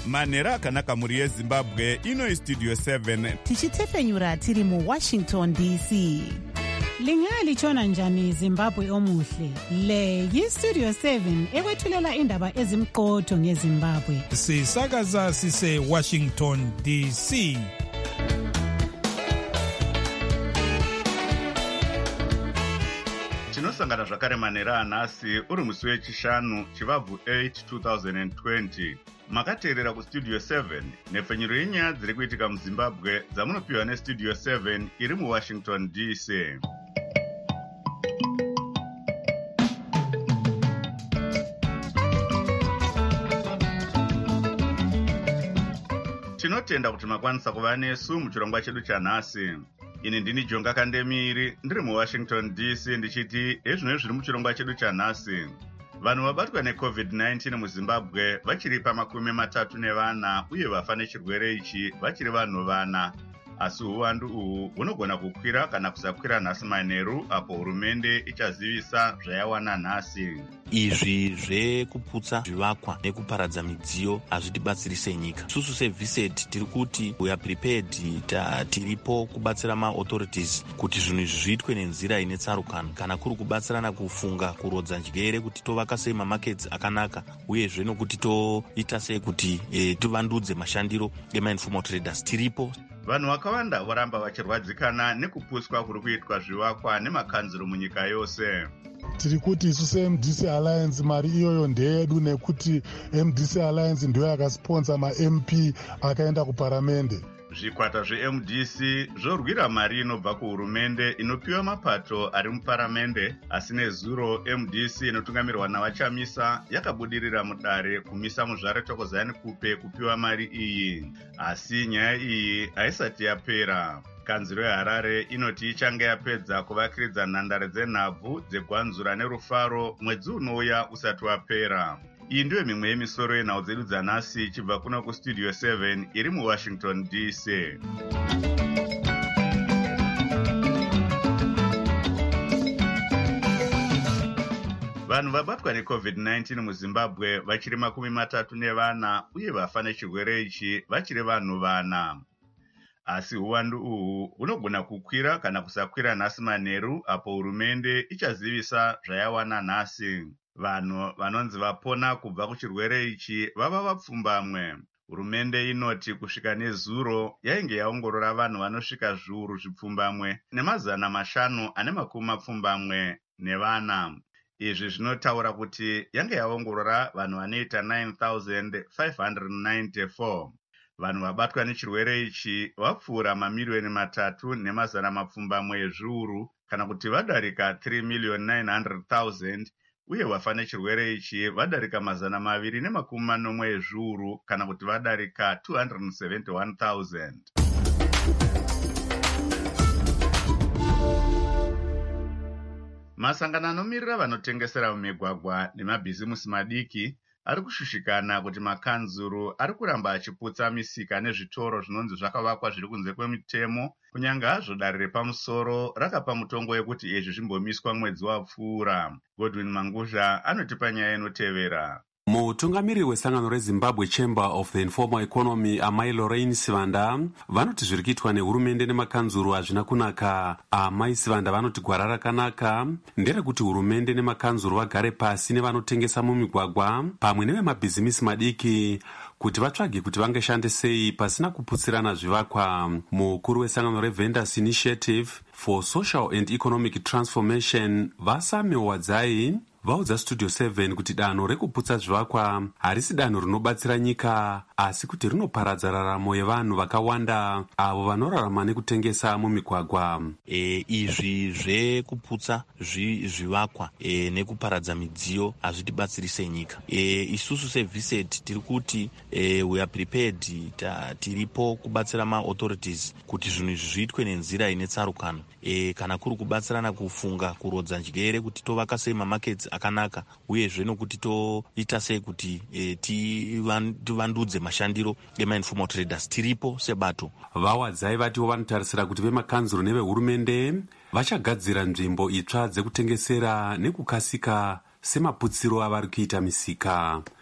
manhero akanaka mhuri yezimbabwe. Ino Studio 7 tichitefenyura tiri muWashington DC. Lingalitshona njani Zimbabwe omuhle? Le yiStudio 7 ekwethulela indaba ezimqotho ngeZimbabwe. Sisakaza sise Washington DC. tinosangana zvakare manhero anhasi uri musi wechishanu chivabvu 8 2020. makateerera kustudio 7 nhefenyuro yenyaya dziri kuitika muzimbabwe dzamunopiwa nestudio 7 iri muwashington DC. tinotenda kuti makwanisa kuva nesu muchirongwa chedu chanhasi. ini ndini Jonga Kandemiri ndiri muWashington DC ndichiti ezvino zviri muchirongwa chedu chanhasi. Vanhu vabatwa neCovid-19 muZimbabwe vachiri pa34 uye vafa nechirwere ichi vachiri vanhu 4. Asi uwandu uhu hunogona kukwira kana kusakwira nhasi manheru apo hurumende ichazivisa zvayawana nhasi. Izvi zvekuputsa zvivakwa nekuparadza midziyo hazvitibatsiri senyika. Susu seVised tiri kuti we are prepared, tiripo kubatsira maauthorities kuti zvinhu izvi zviitwe nenzira ine tsarukano, kana kuri kubatsirana kufunga kurodza njere kuti tovaka sei mamarkets akanaka, uyezve nokuti toita sei kuti tivandudze mashandiro emainformal traders. Tiripo. Vanhu vakawanda voramba vachirwadzikana nekupuswa kuri kuitwa zvivakwa nemakanzuro munyika yose. Tiri kuti isu seMDC Alliance mari iyoyo ndeyedu nekuti MDC Alliance ndiyo yakasponsa maMP akaenda kuparamende. Zvikwata zveMDC zvorwira mari inobva kuhurumende inopiwa mapato ari muparamende, asi nezuro MDC inotungamirwa naVachamisa yakabudirira mudare kumisa muzvare Thokozani Kupe kupiwa mari iyi. Asi nyaya iyi haisati yapera. Kanzuro yeHarare inoti ichange yapedza kuvakiridza nhandare dzenhabvu dzegwanzura nerufaro mwedzi unouya usati wapera. Iyi ndiyo mimwe yemisoro yenhau dzedu dzanhasi ichibva kuno kustudio 7 iri muWashington DC. Vanhu vabatwa neCovid-19 muZimbabwe vachiri 34 uye vafa nechirwere ichi vachiri vanhu 4. Asi uwandu uhu hunogona kukwira kana kusakwira nhasi manheru apo hurumende ichazivisa zvayawana nhasi. Vanhu vanonzi vapona kubva kuchirwere ichi vava vapfumbamwe. Hurumende inoti kusvika nezuro yainge yaongorora vanhu vanosvika zviuru zvipfumbamwe ne540 Izvi zvinotaura kuti yange yaongorora vanhu vanoita 9,594. Vanhu vabatwa nechirwere ichi vapfuura 3,300,000 ezviuru, kana kuti vadarika 3,900,000, uye vafa nechirwere ichi vadarika 240 ezviuru, kana kuti vadarika 271,000. Masangano anomirira vanotengesera mumigwagwa nemabhizimusi madiki ari kushushikana kuti makanzuru ari kuramba achiputsa misika nezvitoro zvinonzi zvakavakwa zviri kunze kwemitemo, kunyange hazvo dare repamusoro rakapa mutongo wekuti izvi zvimbomiswa mwedzi wapfuura. Godwin Mangusha anotipa nyaya inotevera. Mutungamiri wesangano reZimbabwe Chamber of the Informal Economy Amai Lorraine Sivanda vanoti zviri kuitwa nehurumende nemakanzuru hazvina kunaka. Amai Sivanda vanoti gwara rakanaka nderekuti hurumende nemakanzuru vagare pasi nevanotengesa mumigwagwa pamwe nevemabhizimisi madiki kuti vatsvage kuti vangashande sei pasina kuputsirana zvivakwa. Mukuru wesangano reVendors Initiative for Social and Economic Transformation Vasame Wadzai vaudza Studio 7 kuti danho rekuputsa zvivakwa harisi danho rinobatsira nyika, asi kuti rinoparadza raramo yevanhu vakawanda avo vanorarama nekutengesa mumigwagwa. Izvi zvekuputsa zvivakwa nekuparadza midziyo hazvitibatsiri senyika. Isusu seVised tiri kuti we are prepared, tiripo kubatsira maauthorities kuti zvinhu izvi zviitwe nenzira ine tsarukano, kana kuri kubatsirana kufunga kurodza njere kuti tovaka sei mamarkets akanaka, uyezve nokuti toita sei kuti tivandudze mashandiro emainformal traders. Tiripo sebato. Vawadzai vatiwo vanotarisira kuti vemakanzuro nevehurumende vachagadzira nzvimbo itsva dzekutengesera nekukasika semaputsiro avari kuita misika.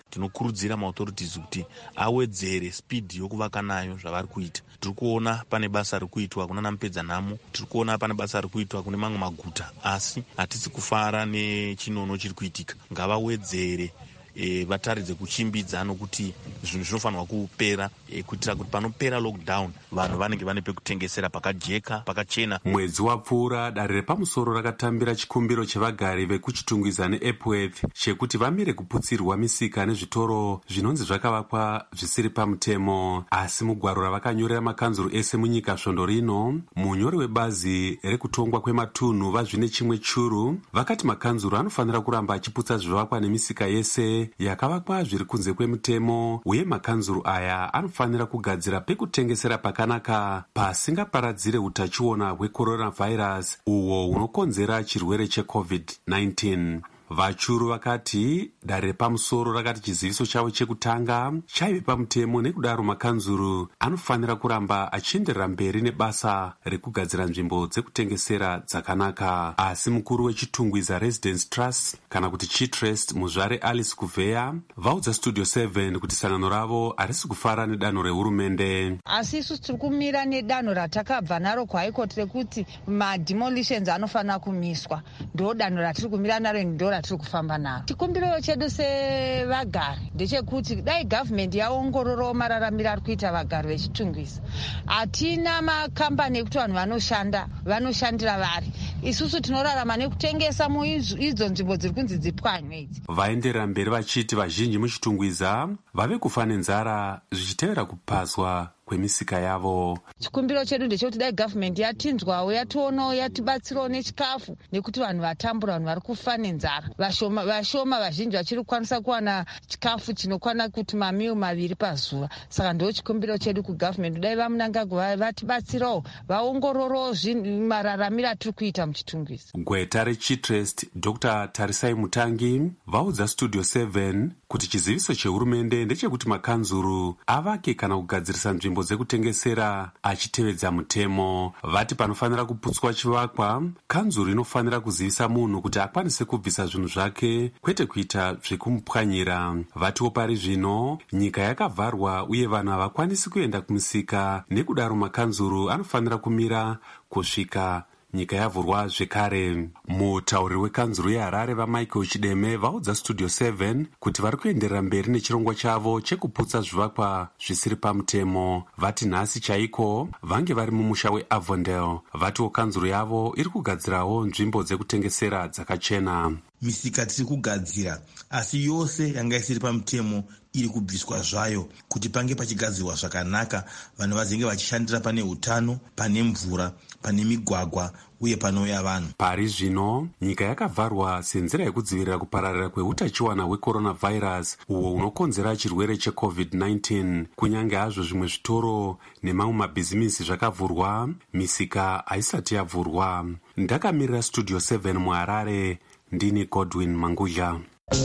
tinokurudzira maauthorities kuti awedzere spidi yokuvaka nayo zvavari kuita. Tiri kuona pane basa riri kuitwa kuna Namupedza Nhamo, tiri kuona pane basa riri kuitwa kune mamwe maguta, asi hatisi kufara nechinono chiri kuitika. Ngavawedzere vataridze kuchimbidza nokuti zvinhu zvinofanirwa kupera, kuitira kuti panopera lockdown vanhu vanenge vane pekutengesera pakajeka, pakachena. Mwedzi wapfuura, dare repamusoro rakatambira chikumbiro chevagari vekuchitungwiza neEpworth chekuti vamire kuputsirwa misika nezvitoro zvinonzi zvakavakwa zvisiri pamutemo. Asi mugwaro ravakanyorera makanzuru ese munyika svondo rino, munyori webazi rekutongwa kwematunhu vaZvine Chimwe Churu vakati makanzuru anofanira kuramba achiputsa zvivakwa nemisika yese yakavakwa zviri kunze kwemutemo, uye makanzuru aya anofanira kugadzira pekutengesera pakanaka pasingaparadzire utachiona hwecoronavirus uhwo hunokonzera chirwere cheCovid-19. Vachuru vakati dare repamusoro rakati chiziviso chavo chekutanga chaive pamutemo, nekudaro makanzuru anofanira kuramba achienderera mberi nebasa rekugadzira nzvimbo dzekutengesera dzakanaka. Asi mukuru wechitungwiza Residence Trust kana kuti Chitrust muzvare Alice Kuveya vaudza Studio 7 kuti sangano ravo harisi kufara nedanho rehurumende. Asi isu tiri kumira nedanho ratakabva naro kuHigh Court rekuti mademolitions anofanira kumiswa. Ndo danho ratiri kumira naro, ndo ratiri kufamba naro. Chikumbiro chedu sevagari ndechekuti dai government yaongorora mararamiro ari kuita vagari vechitungwiza. Hatina makambani ekuti vanhu vanoshandira vari. Isusu tinorarama nekutengesa muidzo nzvimbo dziri kunzi dzipwanywe idzi. Vaenderera mberi vachiti vazhinji muchitungwiza vave kufa nenzara zvichitevera kupazwa kwemisika yavo. Chikumbiro chedu ndechekuti dai government yatinzwawo, yationawo, yatibatsirawo nechikafu, nekuti vanhu vatambura, vanhu vari kufa nenzara. Vashoma vazhinji vachiri kukwanisa kuwana chikafu chinokwana kuti mamiu 2 pazuva. Saka ndo chikumbiro chedu kugovernment, dai vamunangagwa vatibatsirawo, vaongororawo mararamiro atiri kuita muchitungwiza. Gweta reChitrust Dr. Tarisai Mutangi vaudza Studio 7 kuti chiziviso chehurumende ndechekuti makanzuru avake kana kugadzirisa nzvimbo dzekutengesera achitevedza mutemo. Vati panofanira kuputswa chivakwa, kanzuru inofanira kuzivisa munhu kuti akwanise kubvisa zvinhu zvake, kwete kuita zvekumupwanyira. Vatiwo pari zvino nyika yakavharwa uye vanhu havakwanisi kuenda kumisika, nekudaro makanzuru anofanira kumira kusvika nyika yavhurwa zvekare. Mutauriri wekanzuru yeHarare vaMichael Chideme vaudza Studio 7 kuti vari kuenderera mberi nechirongwa chavo chekuputsa zvivakwa zvisiri pamutemo. Vati nhasi chaiko vange vari mumusha weAvondale. Vatiwo kanzuru yavo iri kugadzirawo nzvimbo dzekutengesera dzakachena. Misika tiri kugadzira, asi yose yanga isiri pamutemo iri kubviswa zvayo kuti pange pachigadzirwa zvakanaka, vanhu vazenge vachishandira pane utano, pane mvura, pane migwagwa uye panouya vanhu. Pari zvino nyika yakavharwa senzira yekudzivirira kupararira kweutachiwana hwecoronavirus uhwo hunokonzera chirwere cheCovid-19. Kunyange hazvo zvimwe zvitoro nemamwe mabhizimisi zvakavhurwa, misika haisati yavhurwa. Ndakamirira Studio 7 muHarare, ndini Godwin Mangudya.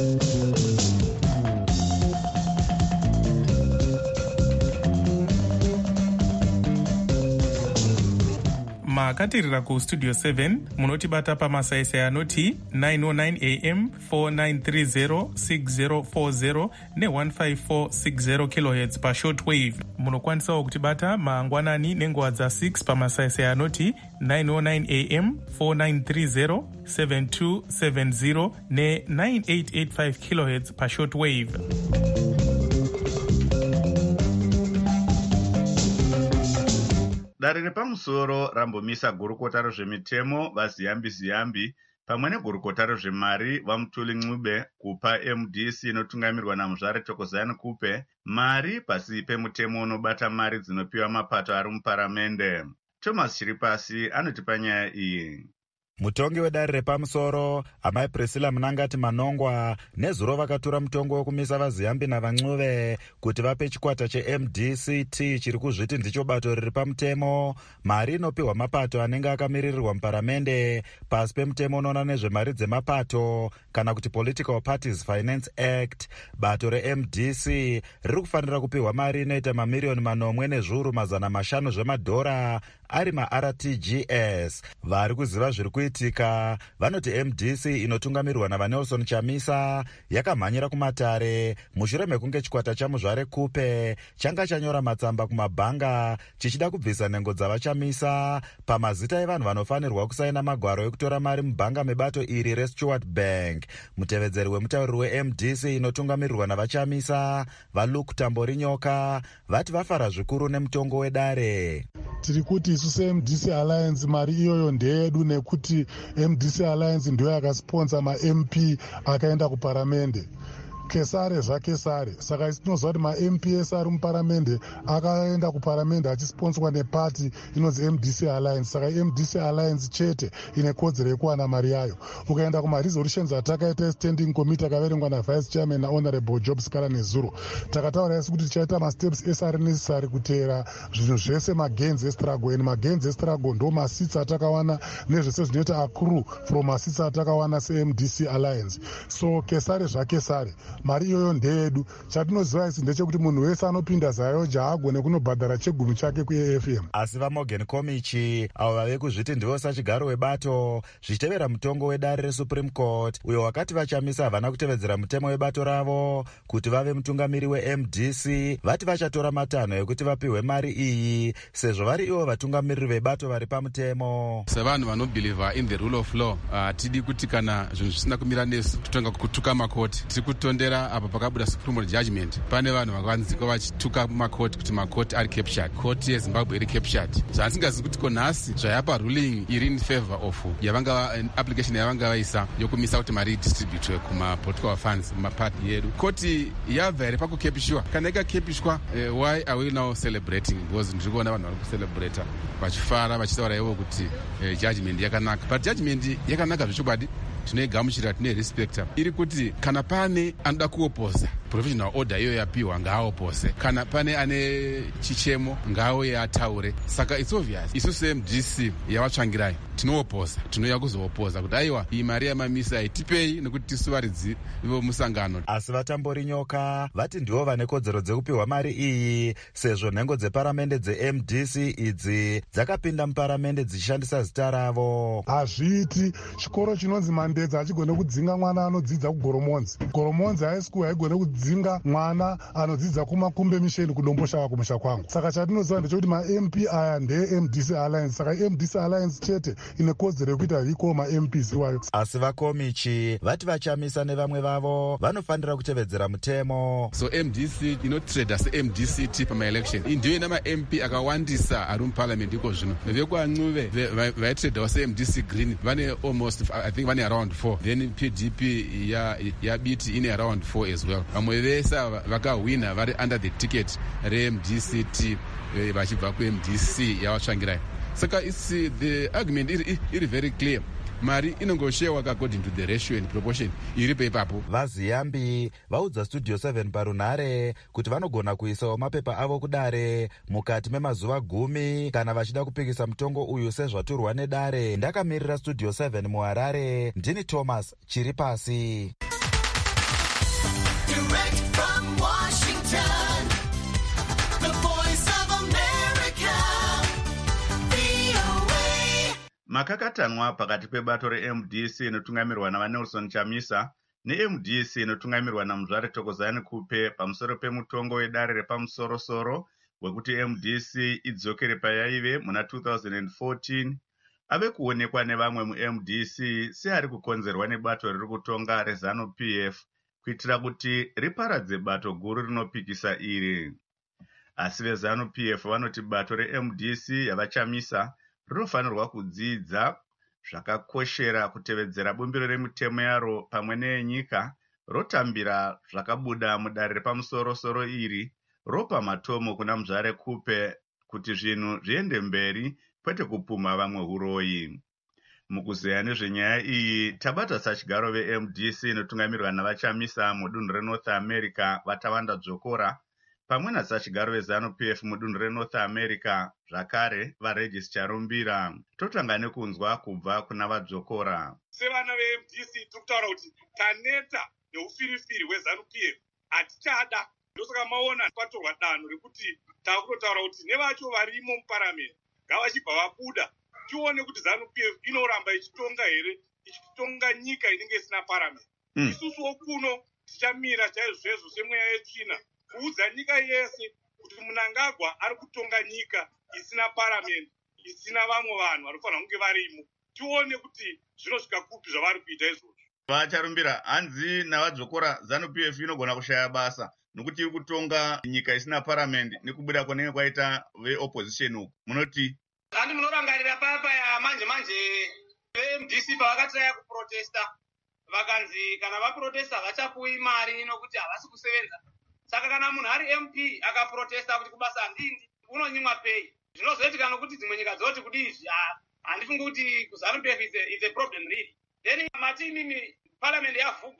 makatirira kustudio 7 munotibata pamasaisai anoti 909 am 4930 6040 ne15460 kHz pashortwave. Munokwanisawo kutibata mangwanani nenguva dza6 pamasaisai anoti 909 am 4930 7270 ne9885 kHz pashortwave. Dare repamusoro rambomisa gurukota rezvemitemo vaZiyambi pamwe negurukota rezvemari vaMutuli Ncube kupa MDC inotungamirwa naMuzvare Thokozani Kupe mari pasi pemutemo unobata mari dzinopiwa mapato ari muparamende. Thomas Chiripasi anotipa nyaya iyi. Mutongi wedare repamusoro amai Priscilla Munangati Manongwa nezuro vakatura mutongo wekumisa vaZiyambi navaNcube kuti vape chikwata cheMDCT chiri kuzviti ndicho bato riri pamutemo mari inopiwa mapato anenge akamiririrwa muparamende pasi pemutemo unoona nezvemari dzemapato kana kuti Political Parties Finance Act. Bato reMDC riri kufanira kupiwa mari inoita mamiliyoni 500,000 zvemadhora ari ma-RTGS. Vari kuziva zviri kuitika vanoti MDC inotungamirirwa navanelson Chamisa yakamhanyira kumatare mushure mekunge chikwata chamuzvare Kupe changa chanyora matsamba kumabhanga chichida kubvisa nhengo dzavachamisa pamazita evanhu vanofanirwa kusaina magwaro ekutora mari mubhanga mebato iri reStewart Bank. Mutevedzeri wemutauriri weMDC inotungamirirwa navachamisa vaLuke Tamborinyoka vati vafara zvikuru nemutongo wedare. Tiri kuti isu seMDC Alliance mari iyoyo ndeyedu nekuti MDC Alliance ndiyo yakasponsa ma-MP akaenda kuparamende. Kesare zvakesare. Saka isi tinoziva kuti ma-MPs ari muparamende akaenda kuparamende achisponswa nepati inonzi MDC Alliance. Saka MDC Alliance chete ine kodzero yekuwana mari yayo. Ukaenda kuma-resolutions atakaita standing committee akaverengwa navice chairman nahonorable Job Sikala Nezuro, takataura isi kuti tichaita masteps ese ari necessary kuteera zvinhu zvese magenzi estruggle. And magenzi estruggle ndo masitsi atakawana nezvese zvinoita accrue from masitsi atakawana seMDC Alliance. So kesare zvakesare. Mari iyoyo ndeyedu. Chatinoziva isi ndechekuti munhu wese anopinda zayoja agone kunobhadhara chegumi chake kuAFM. Asi vaMorgan Komichi avo vave kuzviti ndivo sachigaro webato zvichitevera mutongo wedare reSupreme Court uyo wakati vachamisa havana kutevedzera mutemo webato ravo kuti vave mutungamiri weMDC vati vachatora matanho ekuti vapiwe mari iyi sezvo vari ivo vatungamiriri vebato vari pamutemo. Sevanhu vanobhilivha in the rule of law hatidi kuti kana zvinhu zvisina kumira nesu totonga kutuka makoti. Tiri kutondera apa pakabuda Supreme Judgment pane vanhu vakanzika vachituka makoti kuti makoti ari captured, koti yeZimbabwe iri captured. Zvandisingazivi kuti konhasi zvayapa ruling iri in favor of application yavanga vaisa yokumisa kuti mari distributwe kuma-political funds mumapati yedu. Koti yabva here pakukepishwa. Kana ikakepishwa, why are we now celebrating? Because ndiri kuona vanhu vari kucelebrata vachifara vachitaura ivo kuti judgment yakanaka. But judgment yakanaka zvechokwadi tinoigamuchira, tinoirespecta. Iri kuti kana pane anoda kuopoza provisional order iyo yapiwa ngaaopose, kana pane ane chichemo ngaauye ataure. Saka it's obvious isu seMDC yavatsvangirai tinoopoza, tinouya kuzoopoza kuti aiwa iyi mari yamamisa haitipei nekuti tisu varidzi vomusangano. Asi vaTamborinyoka vati ndivo vane kodzero dzekupiwa mari iyi sezvo nhengo dzeparamende dzeMDC idzi dzakapinda muparamende dzichishandisa zita ravo. Hazviiti. Chikoro chinonzi Mandedza hachigone kudzinga mwana anodzidza kuGoromonzi. Goromonzi high school haigone kudzinga mwana anodzidza kuMakumbe Mission kuDomboshawa kumusha kwangu. Saka chatinoziva ndechekuti ma-MP aya ndeeMDC Alliance. Saka MDC Alliance chete ine kodzero yekuita riko ma-MPs iwayo. Asi vakomichi vati vachamisa nevamwe vavo vanofanira kutevedzera mutemo. So MDC inotreda seMDCT pama-election. Iyi ndiyo ina ma-MP akawandisa ari muparliament iko zvino. VekuaNcuve vaitradawo seMDC Green vane almost, I think vane around 4. Then PDP yabiti ine around 4 as well. Vamwe vese vakahwina vari under the ticket reMDCT vachibva kuMDC yavatsvangirai. Saka the argument iri very clear. Mari inongoshewa according to the ratio and proportion iripo ipapo. VaZiyambi vaudza Studio 7 parunhare kuti vanogona kuisawo mapepa avo kudare mukati memazuva 10 kana vachida kupikisa mutongo uyu sezvaturwa nedare. Ndakamirira Studio 7 muHarare, ndini Thomas Chiripasi. Direct from Washington, the voice of America, VOA. Makakatanwa pakati pebato reMDC inotungamirwa navanelson Chamisa neMDC inotungamirwa namuzvare Thokozani Kupe pamusoro pemutongo wedare repamusoro-soro wekuti MDC idzokere payaive muna 2014 ave kuonekwa nevamwe muMDC seari kukonzerwa nebato riri kutonga reZANU-PF kuitira kuti riparadze bato guru rinopikisa iri. Asi veZANU-PF vanoti bato reMDC yavachamisa rinofanirwa kudzidza zvakakoshera kutevedzera bumbiro remutemo yaro pamwe neyenyika, rotambira zvakabuda mudare repamusoro-soro iri, ropa matomo kuna muzvare Kupe kuti zvinhu zviende mberi kwete kupumha vamwe huroyi. Mukuzeya nezvenyaya iyi tabata sachigaro veMDC inotungamirwa navachamisa mudunhu reNorth America Vatawanda Dzokora pamwe nasachigaro veZANU-PF mudunhu reNorth America zvakare vaRegis Charumbira. Totanga nekunzwa kubva kuna vaDzokora. Sevana veMDC tiri kutaura kuti taneta neufirifiri hweZANU-PF hatichada. Ndosaka maona patorwa danho rekuti takutotaura kuti nevacho varimo muparamende ngavachibva vabuda tione kuti ZANU-PF inoramba ichitonga here, ichitonga nyika inenge isina paramende. Isusuwo kuno tichamira chaizvezvo semweya yetsvina kuudza nyika yese kuti Mnangagwa ari kutonga nyika isina paramende, isina vamwe vanhu vanofanira kunge varimo. Tione kuti zvinosvika kupi zvavari kuita izvozvo. Vacharumbira hanzi navadzokora ZANU-PF inogona kushaya basa nokuti iri kutonga nyika isina paramende nekubuda kunenge kwaita veopposition uku. Munoti handi munorangarira paya manje veMDC pavakatsaya kuprotesta vakanzi kana vaprotesta havachapuwi mari nokuti havasi kusevenza. Saka kana munhu ari MP akaprotesta kuti kubasa handindi unonyimwa pei. Zvinozoitika nokuti dzimwe nyika dzoti kudii handifungi kuti kuZANU-PF is a problem really. Then mati imimi parliament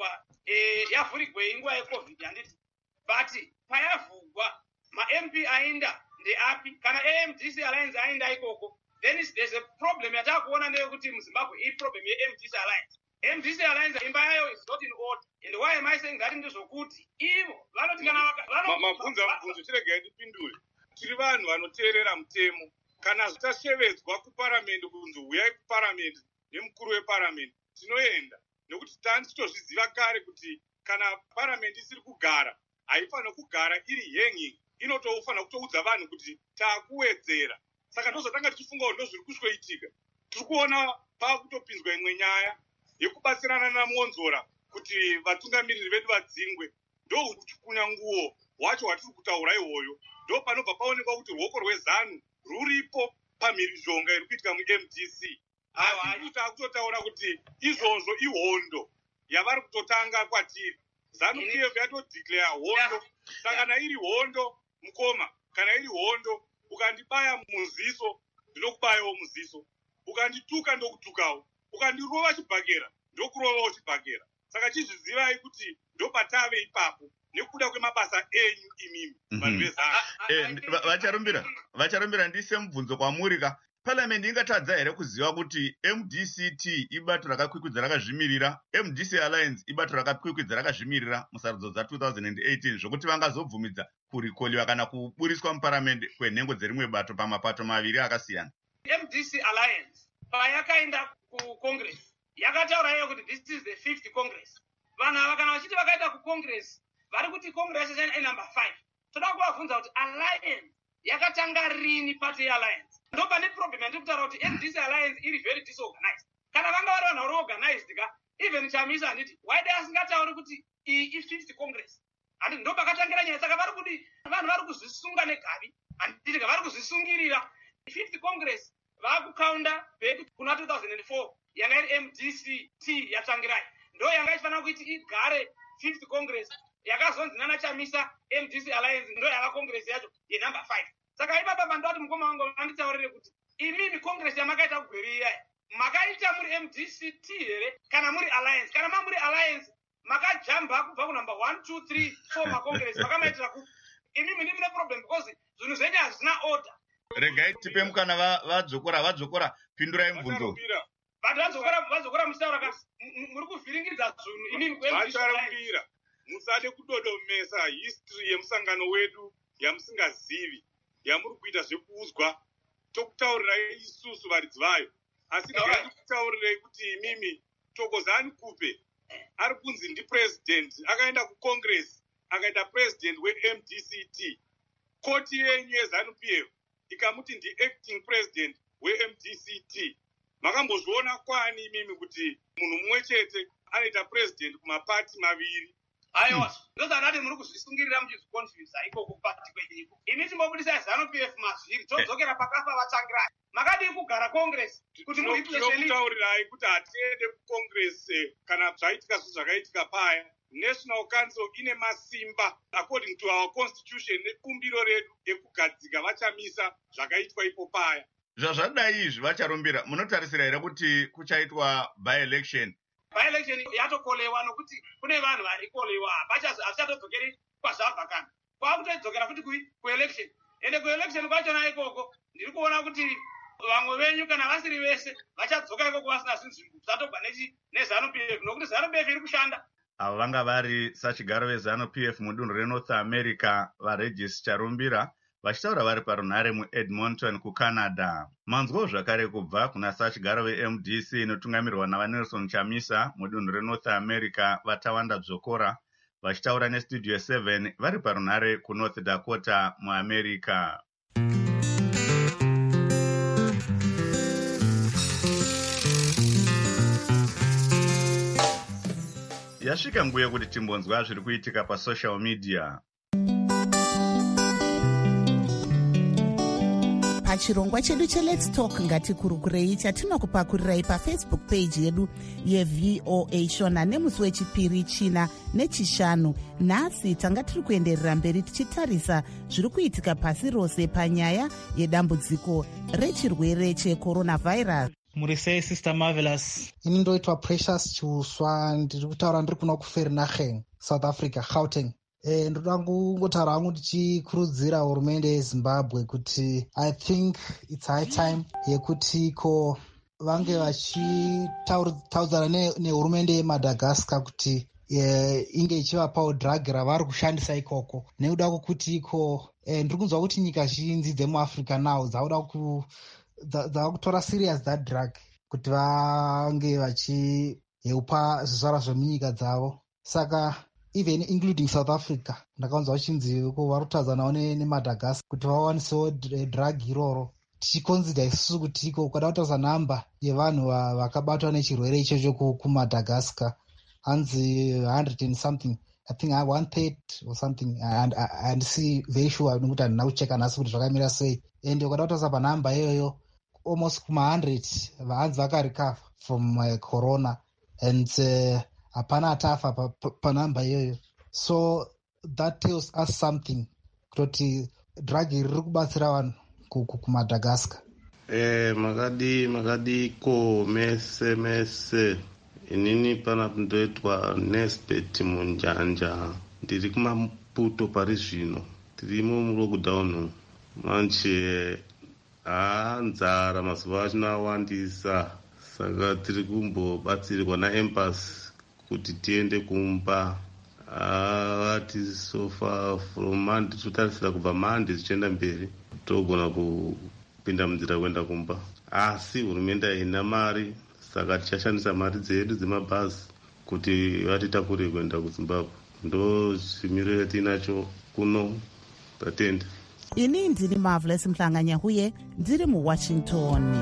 yavhurigwe inguva yeCovid handiti. But payavhurwa ma-MP ainda ndeapi? Kana AMDC Alliance ainda ikoko, then there's a problem yatakuona ndeyekuti muZimbabwe i-problem ye-MDC Alliance. MDC Alliance imba yayo is not in order. And why am I saying that ndezvokuti ivo vanoti kana mabvunzo chirega ndipindure. Tiri vanhu vanoteerera mutemo. Kana tashevedzwa kuparamende kunzi uyai kuparamende nemukuru weparamende tinoenda nekuti titozviziva kare kuti kana paramende isiri kugara haifanira kugara iri hanging, inotofanira kutoudza vanhu kuti taakuwedzera. Saka ndozvatanga tichifunga kuti ndozviri kusvoitika. Tiri kuona paakutopinzwa imwe nyaya yekubatsirana naMonzora kuti vatungamiriri vedu vadzingwe. Ndo kuchikunya nguo wacho watiri kutaura ihoyo. Ndo panobva paonekwa kuti ruoko rweZANU ruripo pamhirizhonga iri kuitika muMDC. Asi takutotaura kuti izvozvo ihondo yavari kutotanga kwatiri. ZANU-PF yatodeclare hondo. Saka kana iri hondo mukoma, kana iri hondo ukandibaya muziso ndinokubayawo muziso, ukandituka ndokutukawo, ukandirova chibhakera ndokurovawo chibhakera. Saka chizvizivai kuti ndopatave ipapo nekuda kwemabasa enyu imimi vanhu vezANU. Vacharumbira ndise mubvunzo kwamurika. Parliament ingatadza here kuziva kuti MDCT ibato rakakwikwidzwa rakazvimirira, MDC Alliance ibato rakakwikwidzwa rakazvimirira musarudzo dza2018 zvokuti vangazobvumidza kurikoliwa kana kuburiswa muparamende kwenhengo dzerimwe bato pamapato maviri akasiyana. MDC Alliance payakaenda kuCongress yakataura iyo kuti this is the 5th Congress. Vanhu ava kana vachiti vakaenda kuCongress vari kuti Congress number 5. Toda kuvabvunza kuti Alliance yakatanga rini party alliance? Ndo pane problem yandiri kutaura kuti MDC Alliance iri very disorganized. Kana vanga vari vanhu vari organized ka, even Chamisa handiti why they asingatauri kuti iyi i5th Congress. Handiti ndo pakatangira nyaya. Saka vari kuti vanhu vari kuzvisunga negavi, handiti ka vari kuzvisungirira. 5th Congress vakukaunda back kuna 2004 yanga iri MDCT yatangirai. Ndo yanga ichifanira kuti igare 5th Congress yakazonzi nana Chamisa MDC Alliance ndo yava Congress yacho yenumber 5. Saka ipapa pandoti mukoma wangu anditaurire kuti imimi Congress yamakaita kugwirira makaita muri MDCT here kana muri Alliance. Kana mamuri Alliance makajamba kubva kunumber 1 2 3 4 maCongress makamaitira ku imimi ndine problem because zvinhu zvenyu hazvina order. Regai tipe mukana vadzokora pindurai mubvunzo. Vanhu vadzokora muchitaura kasi muri kuvhiringidza zvinhu imimi vacharumbira. Musade kudodomesa history yemusangano wedu yamusingazivi, yamuri kuita zvekuudzwa. Tokutaurirai isusu varidzi vayo, asi ndikutaurirai kuti imimi Thokozani Kupe ari kunzi ndipresident, akaenda kuCongress akaita president weMDCT. Koti yenyu yeZANU-PF ikamuti ndi-acting president weMDCT. Makambozviona kwani imimi kuti munhu mumwe chete anoita president kumapati maviri? Aiwa, ndozvanati muri kuzvisungirira muchizviconfuse ikoko pati kwenyiko. Ini timbobudisa ZANU-PF mazviri todzokera pakafa vatangirai. Makadii kugara Congress kuti tinokutaurirai kuti hatiende kuCongress kana zvaitika zvakaitika paya. National Council ine masimba according to our constitution nebumbiro redu ekugadzika vachamisa zvakaitwa ipo paya. Zvazvadai izvi vacharumbira, munotarisira here kuti kuchaitwa by-election? By-election yatokolewa nokuti kune vanhu varikolewa hapachatodzokeri kwazvabva kana. Kwakutodzokera futi kuelection. Ende kuelection kwachona ikoko ndiri kuona kuti vamwe venyu kana vasiri vese vachadzoka ikoko vasina zvinhu zvatobva neZANU-PF nokuti ZANU-PF iri kushanda. Avo vanga vari sachigaro veZANU-PF mudunhu reNorth America vaRegis Charumbira vachitaura vari parunhare muedmonton kucanada. Manzwawo zvakare kubva kuna sachigaro vemdc inotungamirwa navanelson chamisa mudunhu renorth america vatawanda dzokora vachitaura nestudio 7 vari parunhare kunorth dakota muamerica. Yasvika nguva yekuti timbonzwa zviri kuitika pasocial media. pachirongwa chedu cheLet's Talk ngatikurukurei chatinokupakurirai pafacebook page yedu yeVOA Shona nemusi wechipiri, china nechishanu. Nhasi tanga tiri kuenderera mberi tichitarisa zviri kuitika pasi rose panyaya yedambudziko rechirwere checoronavirus. Muri sei Sister Marvelous? Ini ndoitwa Precious Chuswa, ndiri kutaura ndiri kuno kuVernaching, South Africa, Gauteng. Ndoda kungotaura hangu ndichikurudzira hurumende yeZimbabwe kuti I think it's high time yekuti ko vange vachitaudzana nehurumende yeMadagascar kuti inge ichivapawo drug ravari kushandisa ikoko, nekuda kwokuti iko ndiri kunzwa kuti nyika zhinji dzemuAfrica now dzava kutora serious that drug kuti vange vachiheupa zvizvarwa zvemunyika dzavo. Saka even including South Africa ndakaunzwa vachinzi vari kutaudzanawo neMadagascar kuti vawanisewo drug iroro, tichikonzida isusu kuti iko kwada kutaudza nhamba yevanhu vakabatwa nechirwere ichocho kuMadagascar hanzi 100 and something, I think 130 or something, and see very sure nekuti handina kucheka nhasi kuti zvakamira sei. And kwada kutaudza panhamba iyoyo almost kuma100 hanzi vakarecover from corona, and hapana atafa panhamba iyoyo. So that tells us something kuti drug iri riri kubatsira vanhu kuMadagascar. Makadiko mese inini pana ndoitwa Nesbet Munjanja, ndiri kumaputo pari zvino, tirimo mulockdown manje. Nzara mazuva achino awandisa, saka tiri kumbobatsirwa naEmbassy kuti tiende kumba. Ati so far from Monday totarisira kubva Monday tichienda mberi togona kupinda munzira kuenda kumba, asi hurumende haina mari, saka tichashandisa mari dzedu dzemabhazi kuti vatitakure kuenda kuZimbabwe. Ndo zvimiriro tinacho kuno, tatenda. Ini ndini Marvelous Mhlanganya huye ndiri muWashington.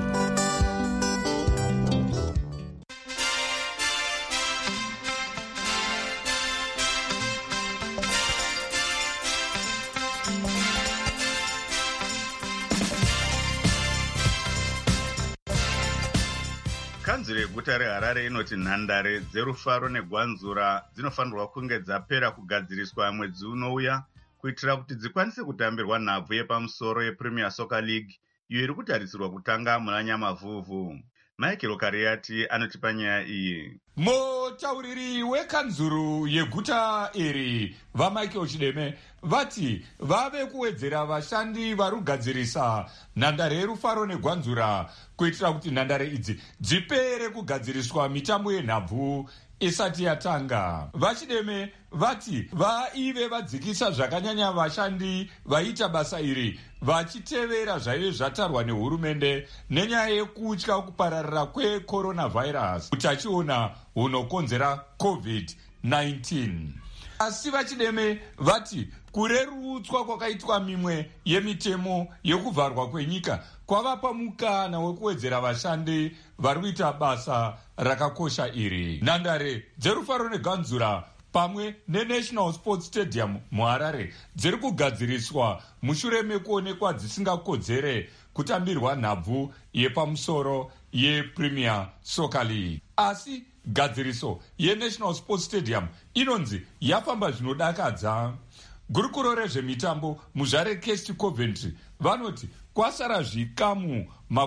Kanzuro yeguta reHarare inoti nhandare dzerufaro negwanzura dzinofanirwa kunge dzapera kugadziriswa mwedzi unouya kuitira kuti dzikwanise kutambirwa nhabvu yepamusoro yePremier Soccer League iyo iri kutarisirwa kutanga muna Nyamavhuvhu. Michael Kariati anotipa nyaya iyi. Mutauriri wekanzuru yeguta iri vaMichael Chideme vati vave kuwedzera vashandi vari kugadzirisa nhandare yerufaro negwanzura kuitira kuti nhandare idzi dzipere kugadziriswa mitambo yenhabvu isati yatanga. VaChideme vati vaive vadzikisa zvakanyanya vashandi vaiita basa iri vachitevera zvaive zvatarwa nehurumende nenyaya yekutya kupararira kwecoronavirus, utachiona hunokonzera COVID-19. Asi VaChideme vati kurerutswa kwakaitwa mimwe yemitemo yekuvharwa kwenyika kwavapa mukana wekuwedzera vashandi vari kuita basa rakakosha iri. Nhandare dzerufaro neganzura pamwe neNational Sports Stadium muHarare dziri kugadziriswa mushure mekuonekwa dzisingakodzere kutambirwa nhabvu yepamusoro yePremier Soccer League. Asi gadziriso yeNational Sports Stadium inonzi yafamba zvinodakadza. Gurukuro rezvemitambo muzvare Kesti Coventry vanoti kwasara zvikamu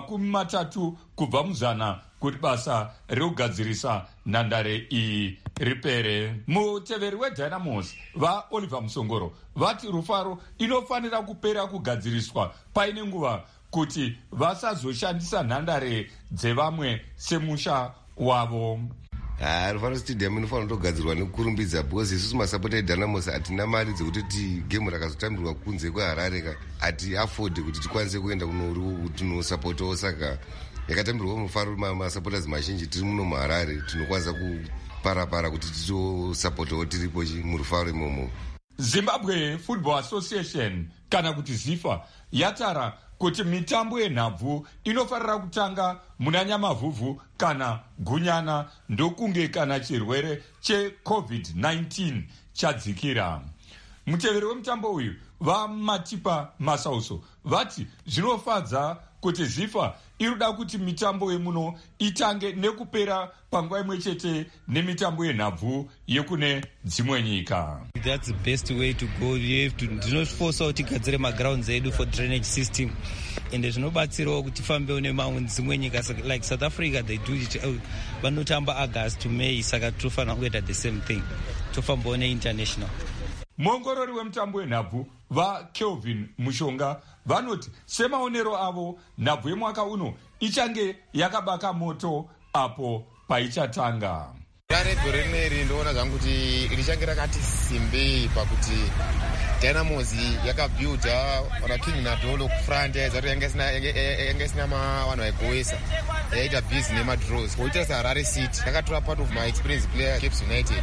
30 kubva muzana kuti basa rekugadzirisa nhandare iyi ripere. Muteveri weDynamos vaOliver Musongoro vati rufaro inofanira kupera kugadziriswa paine nguva kuti vasazoshandisa nhandare dzevamwe semusha wavo. rufaro stadium inofanira kutogadzirwa nekurumbidza because isusu masapota edynamos hatina mari dzekuti ti gemu rakazotambirwa kunze kweharare hati afford kuti tikwanise kuenda tinosapotao, saka yakatambirwa mufaro masupporters mazhinji tiri muno muharare tinokwanisa kuparapara kuti titosapotao tiripo murufaro imomo. Zimbabwe Football Association kana kuti ZIFA yatara kuti mitambo yenhabvu inofarira kutanga muna Nyamavhuvhu kana Gunyana ndokunge kana chirwere cheCovid-19 chadzikira. Muteveri wemutambo uyu vaMatipa Masauso vati zvinofadza kuti ZIFA iruda kuti mitambo yemuno itange nekupera panguva imwe chete nemitambo yenhabvu yekune dzimwe nyika. That's the best way to go. You have to ndinoforsa kuti tigadzire magrounds edu for drainage system ende zvinobatsirawo kuti tifambewo nemamwe dzimwe nyika like South Africa they do it vanotamba August to May, saka tofanira kuita the same thing, tofambawo neinternational. Muongorori wemutambo wenhabvu vaKelvin Mushonga vanoti semaonero avo nhabvu yemwaka uno ichange yakabaka moto apo paichatanga. Gore rineri ndoona zvangu kuti richange rakati simbei pakuti Dynamos yakabuilda ona King Nadolo kufront yazati yanga isina vanhu vaigowesa yaita busy nemadraws koita saHarare City yakatora part of my experience player Cape United.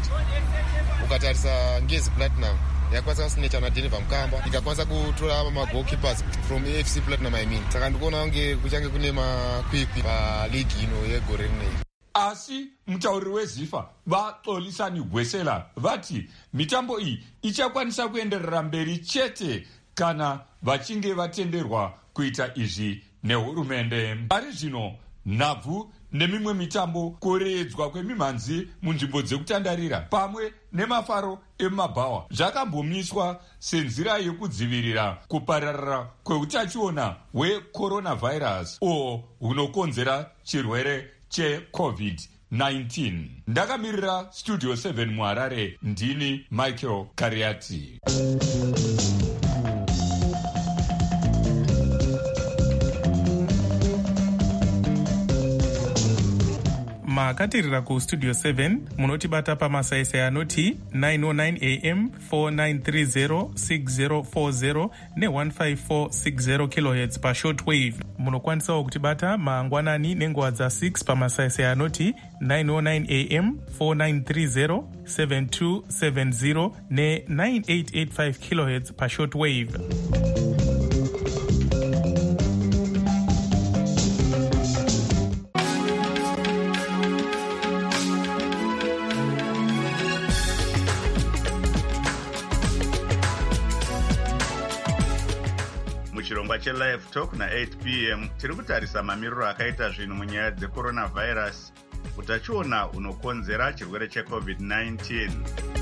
Ukatarisa Ngezi Platinum yakwanisa kusinecha naDenver Mukamba ikakwanisa kutora magoalkeepers from AFC Platinum saka ndikuona kunge kuchange kune makwikwi paligi ino yegore rineri. Asi mutauriri weZIFA vaXolisani Gwesela vati mitambo iyi ichakwanisa kuenderera mberi chete kana vachinge vatenderwa kuita izvi nehurumende. Ari zvino nhabvu nemimwe mitambo kuredzwa kwemimhanzi munzvimbo dzekutandarira pamwe nemafaro emumabhawa zvakambomiswa senzira yekudzivirira kupararira kweutachiona hwecoronavirus uhwo hunokonzera chirwere cheCovid-19. Ndakamirira Studio 7 muHarare, ndini Michael Kariati. makatirira kustudio 7 munotibata pamasaisai anoti 909 am 4930 6040 ne15460 khz pashortwave. munokwanisawo kutibata mangwanani nenguva dza6 pamasaisai anoti 909 am 4930 7270 ne9885 khz pashortwave. muchirongwa chelive talk na8 pm tiri kutarisa mamiriro akaita zvinhu munyaya dzecoronavirus, utachiona unokonzera chirwere cheCovid-19.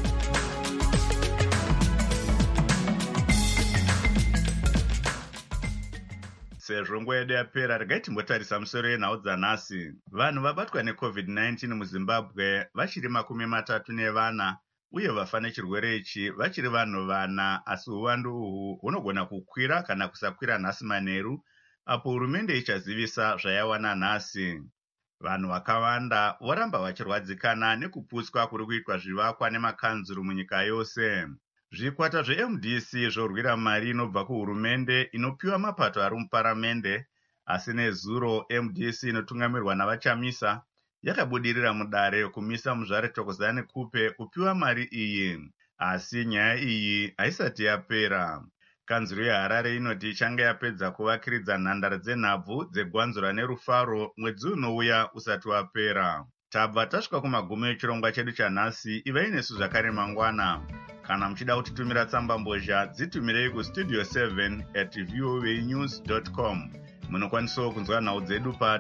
sezvo nguva yedu yapera, regai timbotarisa musoro yenhau dzanhasi. Vanhu vabatwa neCovid-19 muZimbabwe vachiri 34 uye vafa nechirwere ichi vachiri vanhu 4, asi uwandu uhwu hunogona kukwira kana kusakwira nhasi manheru apo hurumende ichazivisa zvayawana nhasi. Vanhu vakawanda voramba vachirwadzikana nekuputswa kuri kuitwa zvivakwa nemakanzuru munyika yose. Zvikwata zveMDC zvorwira mari inobva kuhurumende inopiwa mapato ari muparamende, asi nezuro MDC inotungamirwa navaChamisa yakabudirira mudare kumisa muzvare Thokozani Kupe kupiwa mari iyi, asi nyaya iyi haisati yapera. Kanzuru yeHarare inoti ichange yapedza kuvakiridza nhandare dzenhabvu dzegwanzura nerufaro mwedzi unouya usati wapera. Tabva tasvika kumagumo echirongwa chedu chanhasi. Ivai nesu zvakare mangwana. Kana muchida kutitumira tsamba mbozha, dzitumirei kustudio 7@voanews.com. munokwanisawo kunzwa nhau dzedu pa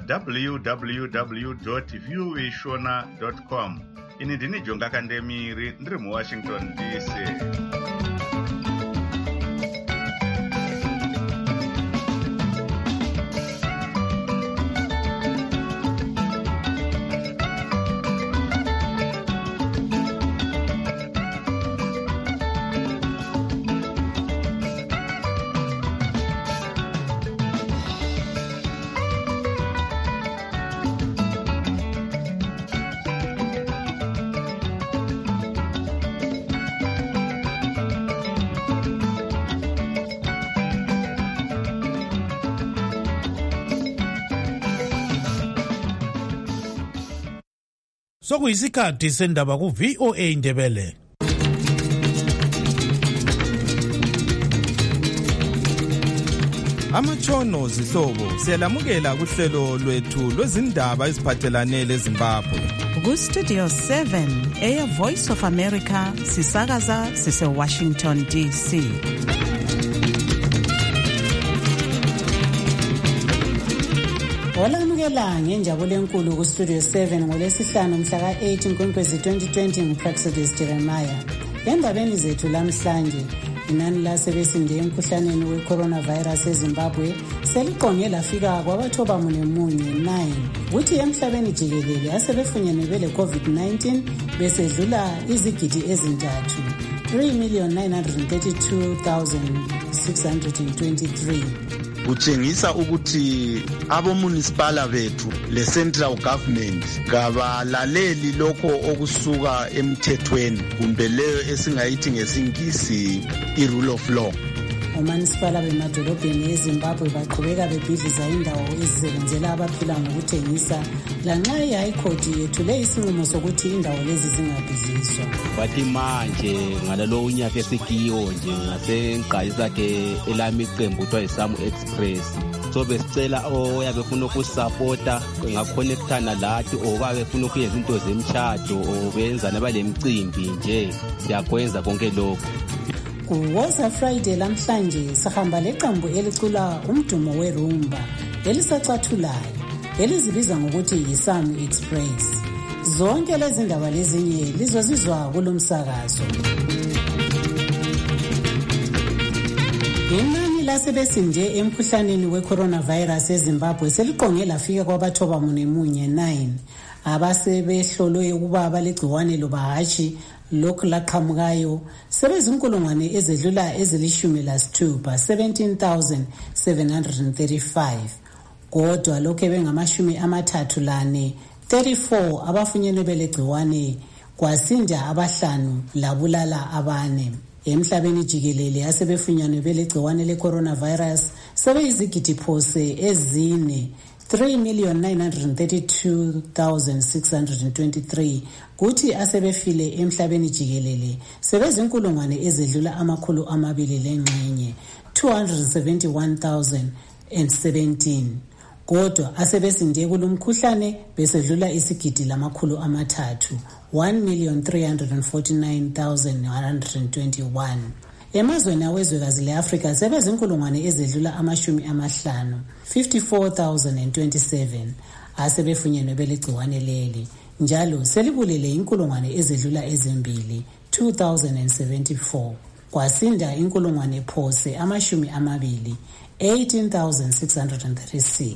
www.voashona.com. ini ndini Jonga Kandemiri, ndiri muWashington DC. Sokuyisikhathi sendaba ku VOA Indebele. Amatshono zihlobo siyalamukela kuhlelo lwethu lwezindaba eziphathelane leZimbabwe. Ku Studio 7 Air Voice of America sisakaza sise Washington DC. Olamukela ngenjabulo enkulu ku Studio 7 ngolesihlanu mhla ka-8 Nkwenkwezi 2020 nguPraxidis Jeremiah. Endabeni zethu lamhlanje inani lasebesinde emkhuhlaneni we-coronavirus eZimbabwe seliqonge lafika kwabathoba 9 kuthi emhlabeni jikelele asebefunyenwe bele-COVID-19 besedlula izigidi ezintathu 3,932,623. Kutshengisa ukuthi abomunicipala bethu le-central government kabalaleli lokho okusuka emthethweni kumbe leyo esingayithi ngesingisi i-rule of law. Omanisipala bemadolobheni eZimbabwe baqhubeka bebhidliza indawo ezisebenzela abaphila ngokuthengisa lanxa i-High Court yethule isinqumo sokuthi indawo lezi zingabhidliswa. Bathi manje ngalalo unyaka esikiyo nje ngasenqayi sakhe elami iqembu kuthiwa iSamu Express. So besicela oyabe ufuna ukusupporta ngakhonektana lathi obabe ufuna ukuyenza into zemtshado obenza nabalemicimbi nje siyakwenza konke lokho. Kuwoza Friday lamhlanje sahamba leqembu elicula umdumo werumba elisacathulayo elizibiza ngokuthi yiSamu Express. Zonke lezi ndaba lezinye lizozizwa kulomsakazo. Inani lasebesinde emkhuhlaneni we-coronavirus eZimbabwe seliqonge lafika kwabathoba 9 abasebehlolwe ukuba abalegciwane loba hatshi lokhu laqhamukayo sebezinkulungwane ezedlula ezilishumi-6 17,735 kodwa lokhu bengamashumi-34 abafunyenwe belegciwane kwasinda 5 labulala 4. Emhlabeni jikelele asebefunyanwe belegciwane le-coronavirus sebeyizigidi phose ezine 3,932,623 kuthi asebefile emhlabeni jikelele sebezinkulungwane ezedlula 200 271,017 kodwa asebesinde kulomkhuhlane besedlula isigidi 300 1,349,121. Emazweni awezwekazi le-Afrika sebezinkulungwane ezedlula 50 54,027 asebefunyenwe belegciwane leli njalo selibulele inkulungwane ezedlula 2 2,074 kwasinda inkulungwane phose 20 18,636.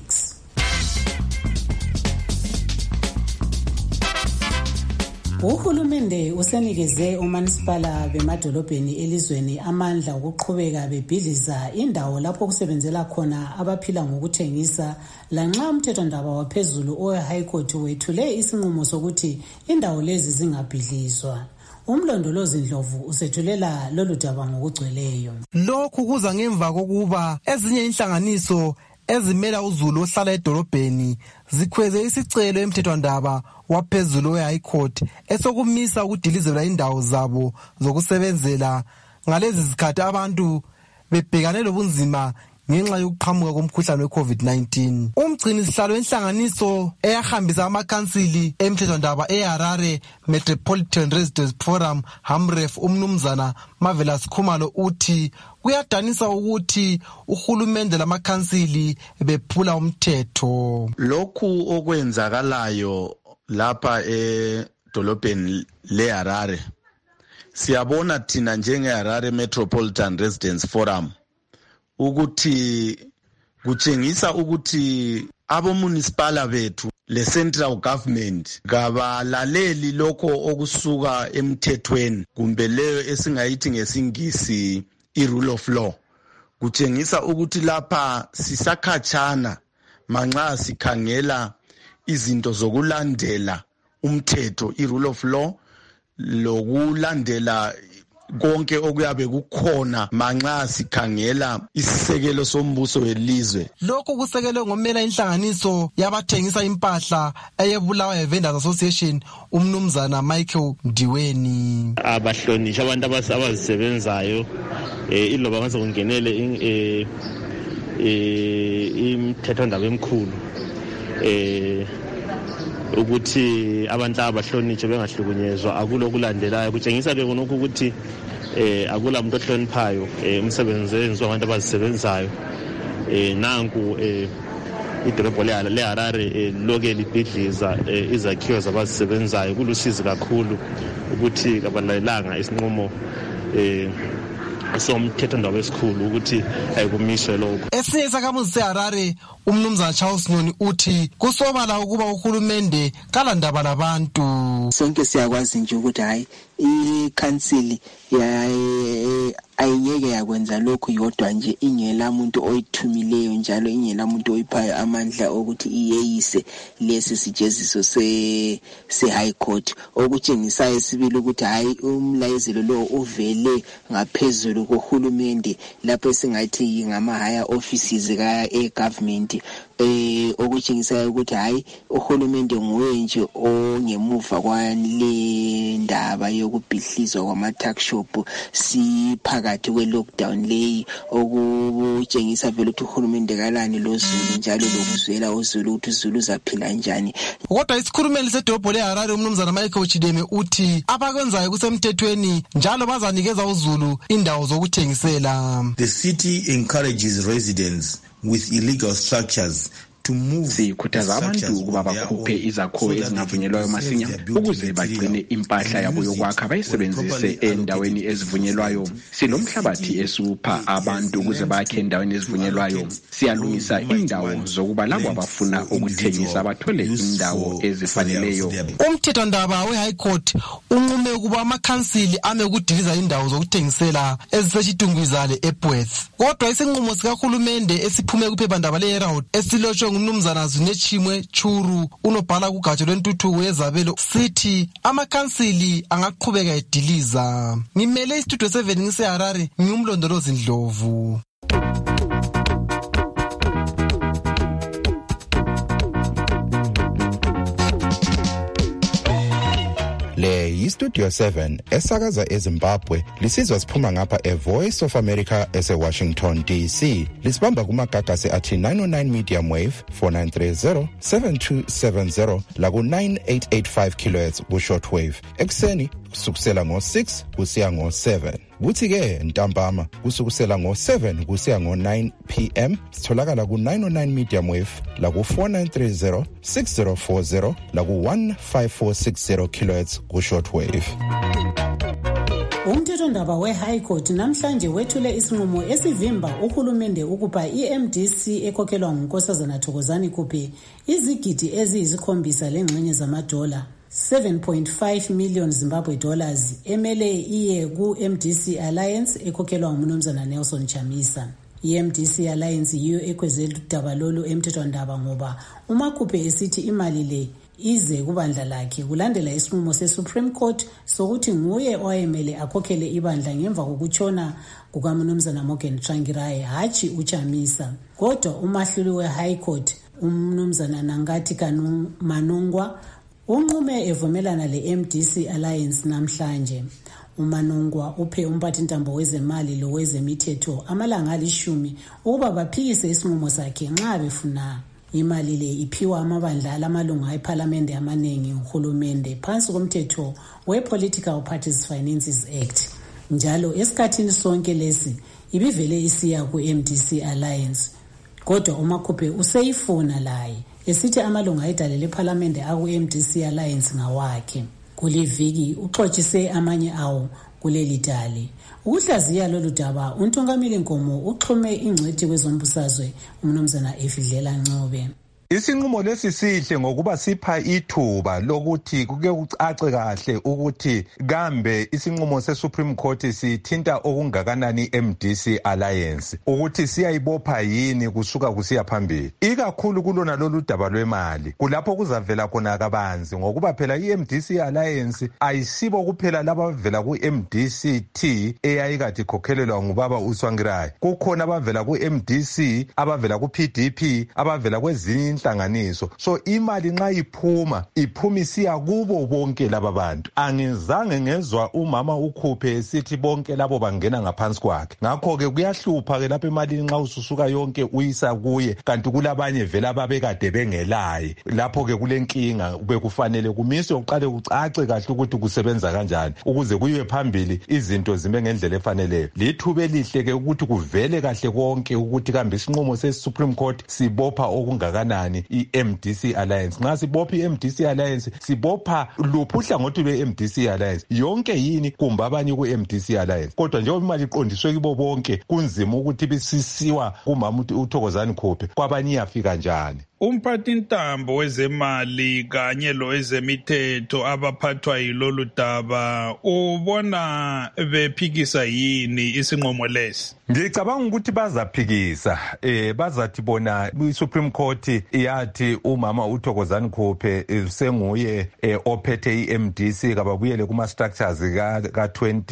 Uhulumende usenikeze omanisipala bemadolobheni elizweni amandla okuqhubeka bebhidliza indawo lapho kusebenzela khona abaphila ngokuthengisa lanxa umthethondaba waphezulu owe-High Court wethule isinqumo sokuthi indawo lezi zingabhidlizwa. Umlondolozi Ndlovu usethulela lolu daba ngokugcweleyo. Lokhu kuza ngemva kokuba ezinye inhlanganiso ezimela uzulu ohlala edolobheni zikhweze isicelo emthethwandaba waphezulu we-High Court esokumisa ukudilizelwa indawo zabo zokusebenzela ngalezi zikhathi abantu bebhekane lobunzima ngenxa yokuqhamuka komkhuhlane we-COVID-19. Umgcini sihlalo wenhlanganiso eyahambisa amakhansili emthethwandaba eHarare Metropolitan Residents Forum HAMREF umnumzana Marvelous Khumalo uthi kuyadanisa ukuthi uhulumende lamakhansili bephula umthetho. Lokhu okwenzakalayo lapha edolobheni leHarare siyabona thina njengeHarare Metropolitan Residents Forum ukuthi kutshengisa ukuthi abomunicipala bethu le-central government kabalaleli lokho okusuka emthethweni kumbe leyo esingayithi ngesingisi i-rule of law. Kutshengisa ukuthi lapha sisakhatshana manxa sikhangela izinto zokulandela umthetho i-rule of law lokulandela konke okuyabe kukhona manxa sikhangela isisekelo sombuso welizwe. Lokhu kusekelwe ngomela inhlanganiso yabathengisa impahla eyebulawayo Vendors Association umnumzana Michael Mdiweni. Abahlonishwa abantu abazisebenzayo iloba ngase kungenele imthethondaba emkhulu ukuthi abantu abahlonishwe bengahlukunyezwa akulokulandelayo kutshengisa ke konke ukuthi akula muntu ohloniphayo umsebenzi wenziwa abantu abazisebenzayo nanku idolobho leHarare loke libhidliza izakhiwo zabazisebenzayo kulusizi kakhulu ukuthi kabalalelanga isinqumo somthethondaba esikhulu ukuthi ayikumiswe lokho. Esinye isakhamuzi seHarare umnumzana Charles Noni uthi kusobala ukuba uhulumende kalandaba labantu. Sonke siyakwazi nje ukuthi hayi ikhansili ayingeke yakwenza lokhu yodwa nje ingela muntu oyithumileyo njalo ingela muntu oyiphayo amandla ukuthi iyeyise lesi sijeziso se High Court okutshengisayo sibili ukuthi hayi umlayezelo lo uvele ngaphezulu kohulumende lapho esingathi ngama higher offices government okutshengisayo ukuthi hayi uhulumende nguye nje ongemuva kwale ndaba yokubhidlizwa kwama-tuck shop siphakathi kwe-lockdown leyi okutshengisa vele ukuthi uhulumende kalani loZulu njalo lokuzwela uZulu ukuthi uZulu uzaphila njani. Kodwa isikhulumeli sedolobho leHarare umnumzana Michael Chideme uthi abakwenzayo kusemthethweni njalo bazanikeza uZulu indawo zokuthengisela. The city encourages residents with illegal structures sikhuthaza abantu ukuba bakhuphe izakhiwo ezingavunyelwayo masinya ukuze bagcine impahla yabo yokwakha bayisebenzise endaweni ezivunyelwayo. Sinomhlabathi esupha abantu ukuze bakhe endaweni ezivunyelwayo. Siyalungisa indawo zokuba labo abafuna ukuthengisa bathole indawo ezifaneleyo. Umthethondaba we-High Court unqume ukuba amakhansili ame ukudiliza indawo zokuthengisela eziseshidungwizane eBwets. Kodwa isinqumo sikahulumende esiphume kuphephandaba leHerald esilotshwe ngumnumzana Zinechimwe Churu unobhala kugatsha lwentuthuko yezabelo sithi amakhansili angaqhubeka ediliza. Ngimele istudio 7 ngiseHarare ngumlondolozi Ndlovu. Le yistudio 7 esakaza eZimbabwe lisizwa siphuma ngapha eVoice of America eseWashington DC. Lisibamba kumagagasi athi 909 medium wave 4930 7270 laku 9885 kHz ku shortwave. Ekseni kusukusela ngo6 kusiya ngo7. Kuthi ke ntambama kusukusela ngo7 kusiya ngo9 PM sitholakala ku 909 medium wave la ku 4930 6040 la ku 15460 kHz ku shortwave. Umthethondaba we-High Court namhlanje wethule isinqumo esivimba uhulumende ukuba iMDC ekhokhelwa nguNkosazana Thokozani Kupe izigidi eziyizikhombisa lengxenye zamadola 7.5 million Zimbabwe dollars emele iye ku-MDC Alliance ekhokhelwa ngumnumzana Nelson Chamisa. iMDC Alliance yiyo ekhwezela udaba lolu emthethondaba ngoba uMakupe esithi imali le ize kubandla lakhe kulandela isinqumo seSupreme Court sokuthi nguye owayemele akhokhele ibandla ngemva kokutshona kukamnumzana Morgan Tsvangirai hachi uChamisa. Kodwa umahluli we-High Court umnumzana Nangati Kanu Manongwa unqume evumelana le-MDC Alliance namhlanje. uManongwa uphe umphathintambo wezemali lo wezemithetho amalanga 10 ukuba baphikise isinqumo sakhe nxa befuna imali le iphiwa amabandla alamalungu eParliament amaningi uhulumende phansi komthetho we-Political Parties Finances Act. Njalo esikhathini sonke lesi ibivele isiya ku-MDC Alliance. Kodwa uMakupe useyifuna laye esithi amalungu ayidalele eParliament aku-MDC Alliance ngawakhe. Kuliviki uxoxise amanye awo kuleli dali. Ukuhlaziya lolu daba uNtongamili Nkomo uxhume ingcwethi kwezombusazwe umnumzana Efidlela Ncube. Isinqumo lesi sihle ngokuba sipha ithuba lokuthi kuke kucace kahle ukuthi kambe isinqumo seSupreme Court sithinta okungakanani MDC Alliance ukuthi siyayibopha yini kusuka kusiya phambili. Ikakhulu kulona lolu daba lwemali kulapho kuzavela khona kabanzi ngokuba phela iMDC Alliance ayisibo kuphela laba abavela ku-MDCT eyayikade ikhokhelelwa ngubaba uSwangirayi. Kukhona abavela ku-MDC, abavela ku-PDP, abavela kwezinye inhlanganiso. So imali nxa iphuma isiya kubo bonke laba bantu. Angizange ngezwa umama ukhuphe esithi bonke labo bangena ngaphansi kwakhe. Ngakho-ke kuyahlupha ke lapha emalini nxa ususuka yonke uyisa kuye kanti kulabanye vele ababekade bengelaye. Lapho-ke kulenkinga bekufanele kumiswe uqale kucace kahle ukuthi kusebenza kanjani ukuze kuyiwe phambili izinto zime ngendlela efaneleyo. Lithuba elihle ke ukuthi kuvele kahle konke ukuthi kambe isinqumo seSupreme Court sibopha okungakanani iMDC Alliance. Nxa sibopha iMDC Alliance sibopha luphi uhlangothi lweMDC Alliance yonke yini kumbe abanye kuMDC Alliance. Kodwa njengoba imali iqondiswe kibo bonke kunzima ukuthi bisisiwa kumama uThokozani Khuphe kwabanye iyafika njani. Umphathintambo wezemali kanye lowezemithetho abaphathwa yilolu daba ubona bephikisa yini isinqumo lesi? Ngicabanga ukuthi bazaphikisa bazathi bona iSupreme Court iyathi umama uThokozani Khuphe senguye ophethe iMDC kababuyele kuma structures ka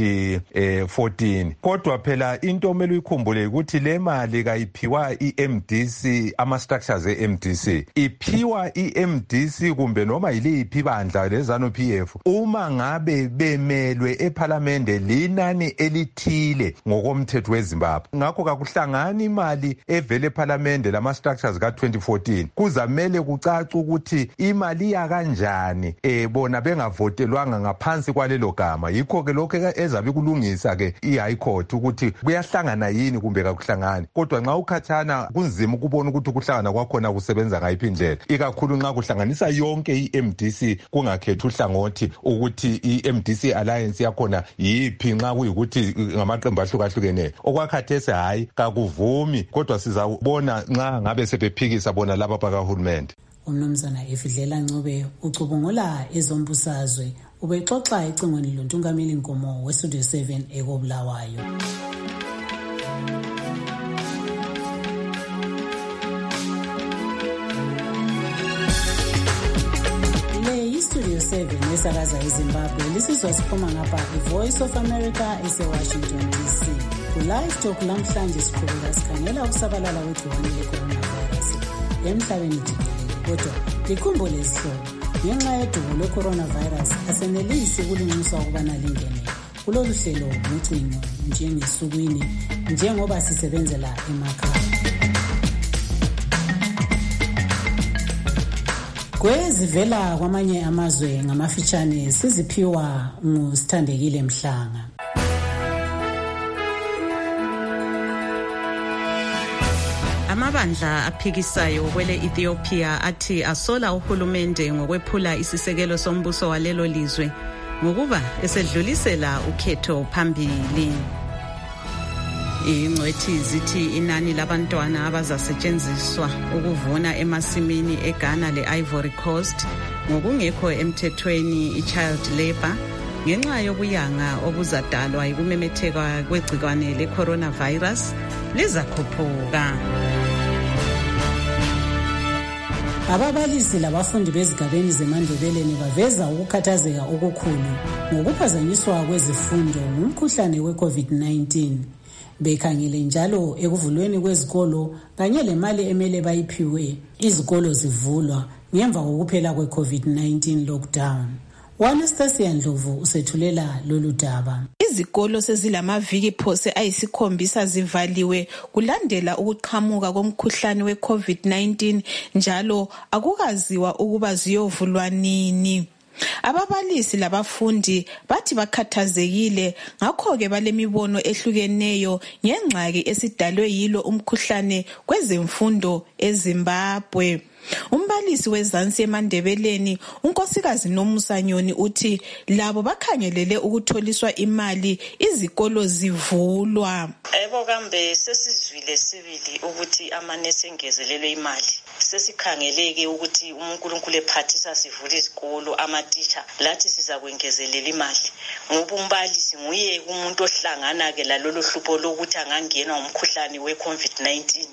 2014. Kodwa phela into omele uyikhumbule ukuthi le mali kayiphiwa iMDC ama structures eMDC iphiwa iMDC kumbe noma yiliphi ibandla lezanu PF uma ngabe bemelwe eParliamente linani elithile ngokomthetho weZimbabwe. Ngakho kakuhlangani imali evele eParliamente lama structures ka 2014 kuzamele kucace ukuthi imali ya kanjani bona bengavotelwanga ngaphansi kwalelo gama. Yikho ke lokho ezabe kulungisa ke iHigh Court ukuthi kuyahlangana yini kumbe kakuhlangani. Kodwa nxa ukhathana kunzima ukubona ukuthi kuhlangana kwakhona kusebenza ngayiphi indlela, ikakhulu nxa kuhlanganisa yonke iMDC kungakhethi uhlangothi ukuthi iMDC Alliance yakhona yiphi nxa kuyikuthi ngamaqembu ahlukahlukeneyo. Okwakhathesi hayi kakuvumi, kodwa sizabona nxa ngabe sebephikisa bona laba bakahulumende. Umnumzana Efidlela Ncube ucubungula ezombusazwe ubexoxa ecingweni loNtungameli Nkomo weStudio 7 ekobulawayo. Studio 7 esakaza eZimbabwe lisizwa siphuma ngapha iVoice of America eseWashington DC. Ku-Live Talk lamhlanje siqhubeka sikhangela ukusabalala kwegciwane le-coronavirus emhlabeni jikelele. Kodwa likhumbule izihlobo, ngenxa yedubo lwe-coronavirus asenelisi ukulinxusa ukubana lingene kulolu hlelo ngocingo njengesukwini njengoba sisebenzela emakhaya. Kwezivela kwamanye amazwe ngamafitshane siziphiwa nguSithandekile Mhlanga. Amabandla aphikisayo kwele Ethiopia athi asola uhulumende ngokwephula isisekelo sombuso walelo lizwe ngokuba esedlulisela ukhetho phambili. Ingcwethi zithi inani labantwana abazasetshenziswa ukuvuna emasimini eGhana le-Ivory Coast ngokungekho emthethweni i-child labor ngenxa yokuyanga okuzadalwa yikumemetheka kwegcikwane le-coronavirus lizakhuphuka. Ababalisi labafundi bezigabeni zeMandebeleni baveza ukukhathazeka okukhulu ngokuphazanyiswa kwezifundo ngumkhuhlane we-COVID-19. Bekhangele njalo ekuvulweni kwezikolo kanye lemali emele bayiphiwe izikolo zivulwa ngemva kokuphela kwe-COVID-19 lockdown. Anastasia Ndlovu usethulela lolu daba. Izikolo sezilamaviki phose ayisikhombisa zivaliwe kulandela ukuqhamuka komkhuhlane we-COVID-19 njalo akukaziwa ukuba ziyovulwa nini. Ababalisi labafundi bathi bakhathazekile ngakho-ke balemibono ehlukeneyo ngengxaki esidalwe yilo umkhuhlane kwezemfundo eZimbabwe. Umbalisi wezansi eMandebeleni unkosikazi Nomusa Nyoni uthi labo bakhangelele ukutholiswa imali izikolo zivulwa. Ebo kambe sesizwile sibili ukuthi amanesi engezelelwe imali. sesikhangeleke ukuthi uNkulunkulu ephathisa sivule izikolo amatitsha lathi sizakwengezelela imali ngoba umbalisi nguye umuntu ohlangana ke lalolu hlupho lokuthi angangenwa umkhuhlane we-COVID-19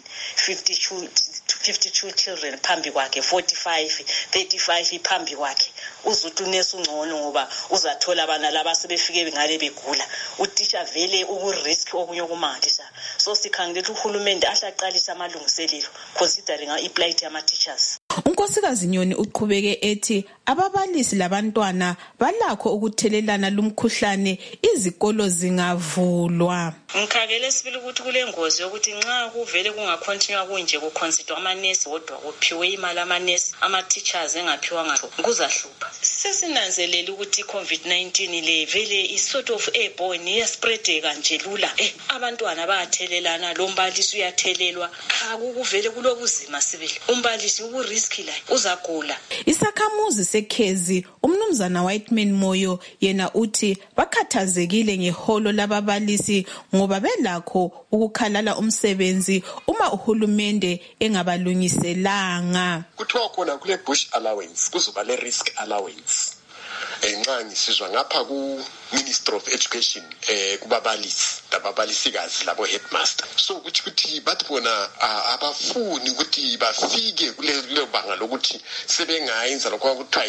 52 children phambi kwakhe 45 35 phambi kwakhe uzuthi unesi ungcono ngoba uzathola abana laba sebefike ngale begula utitsha vele ukurisk okunye okumangalisa so sikhangelela uhulumende ahlaqalisa amalungiselelo considering iplight yama teachers. uNkosikazi Nyoni uqhubeke ethi ababalisi labantwana balakho ukuthelelana lumkhuhlane izikolo zingavulwa. Ngikhangele sibili ukuthi kule ngozi yokuthi nxa kuvele kungakontinue kunje kuconsider amanesi wodwa kuphiwe imali amanesi ama-teachers engaphiwa ngaso kuzahlupha. Sesinanzelela ukuthi i-COVID-19 le vele is-sort of airborne iyaspreadeka nje lula. Abantwana bayathelelana, lo mbalisi uyathelelwa. Akukuvele kulobuzima sibili. Umbalisi ukuriski la uzagula. Isakhamuzi seKhezi umnumzana Whiteman Moyo yena uthi bakhathazekile ngeholo lababalisi ngoba belakho ukukhalala umsebenzi uma uhulumende engabalungiselanga. Kuthiwa khona kule bush allowance kuzoba le risk allowance. Nxa ngisizwa ngapha ku Ministry of Education kubabalisi lababalisikazi labo headmaster so ukuthi bathi bona abafuni ukuthi bafike kule banga lokuthi sebengayenza lokho kuthiwa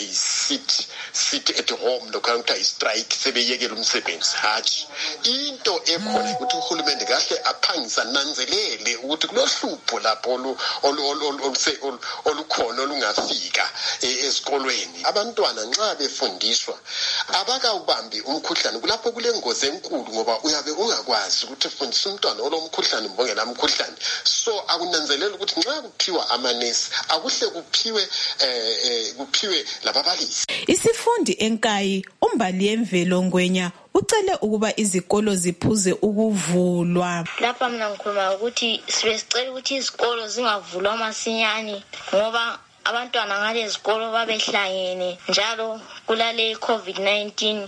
sit at home lokho kuthiwa strike sebeyekela umsebenzi hathi into ekhona ukuthi uhulumende kahle aphangisa nanzelele ukuthi kulohlupho lapho olukhona olungafika esikolweni abantwana nxa befundiswa abakawubambi umkhuhlane kulapho kule ngozi enkulu ngoba uyabe ungakwazi ukuthi ufundisa umntwana olomkhuhlane mbongela umkhuhlane so akunanzelela ukuthi nxa kuphiwa amanesi akuhle kuphiwe lababalisi. Isifundi eNkayi umbali yemvelo Ngwenya ucele ukuba izikolo ziphuze ukuvulwa. Lapha mina ngikhuluma ukuthi sibesicela ukuthi izikolo zingavulwa masinyane ngoba abantwana ngale izikolo babehlangene njalo kulale COVID-19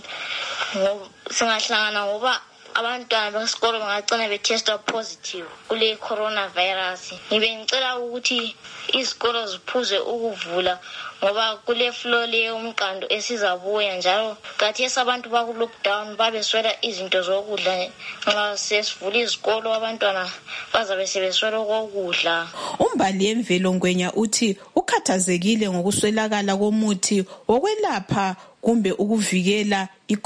singahlangana ngoba abantwana besikolo bangagcina betesta positive kule coronavirus. Ngibe ngicela ukuthi izikolo ziphuze ukuvula ngoba kule flow leyo umqando esizabuya njalo kathi abantu baku lockdown babeswela izinto zokudla nxa sesivula izikolo abantwana bazabe sebeswela ukudla. Umbali yemvelo Ngwenya uthi ukhathazekile ngokuswelakala komuthi wokwelapha kumbe ukuvikela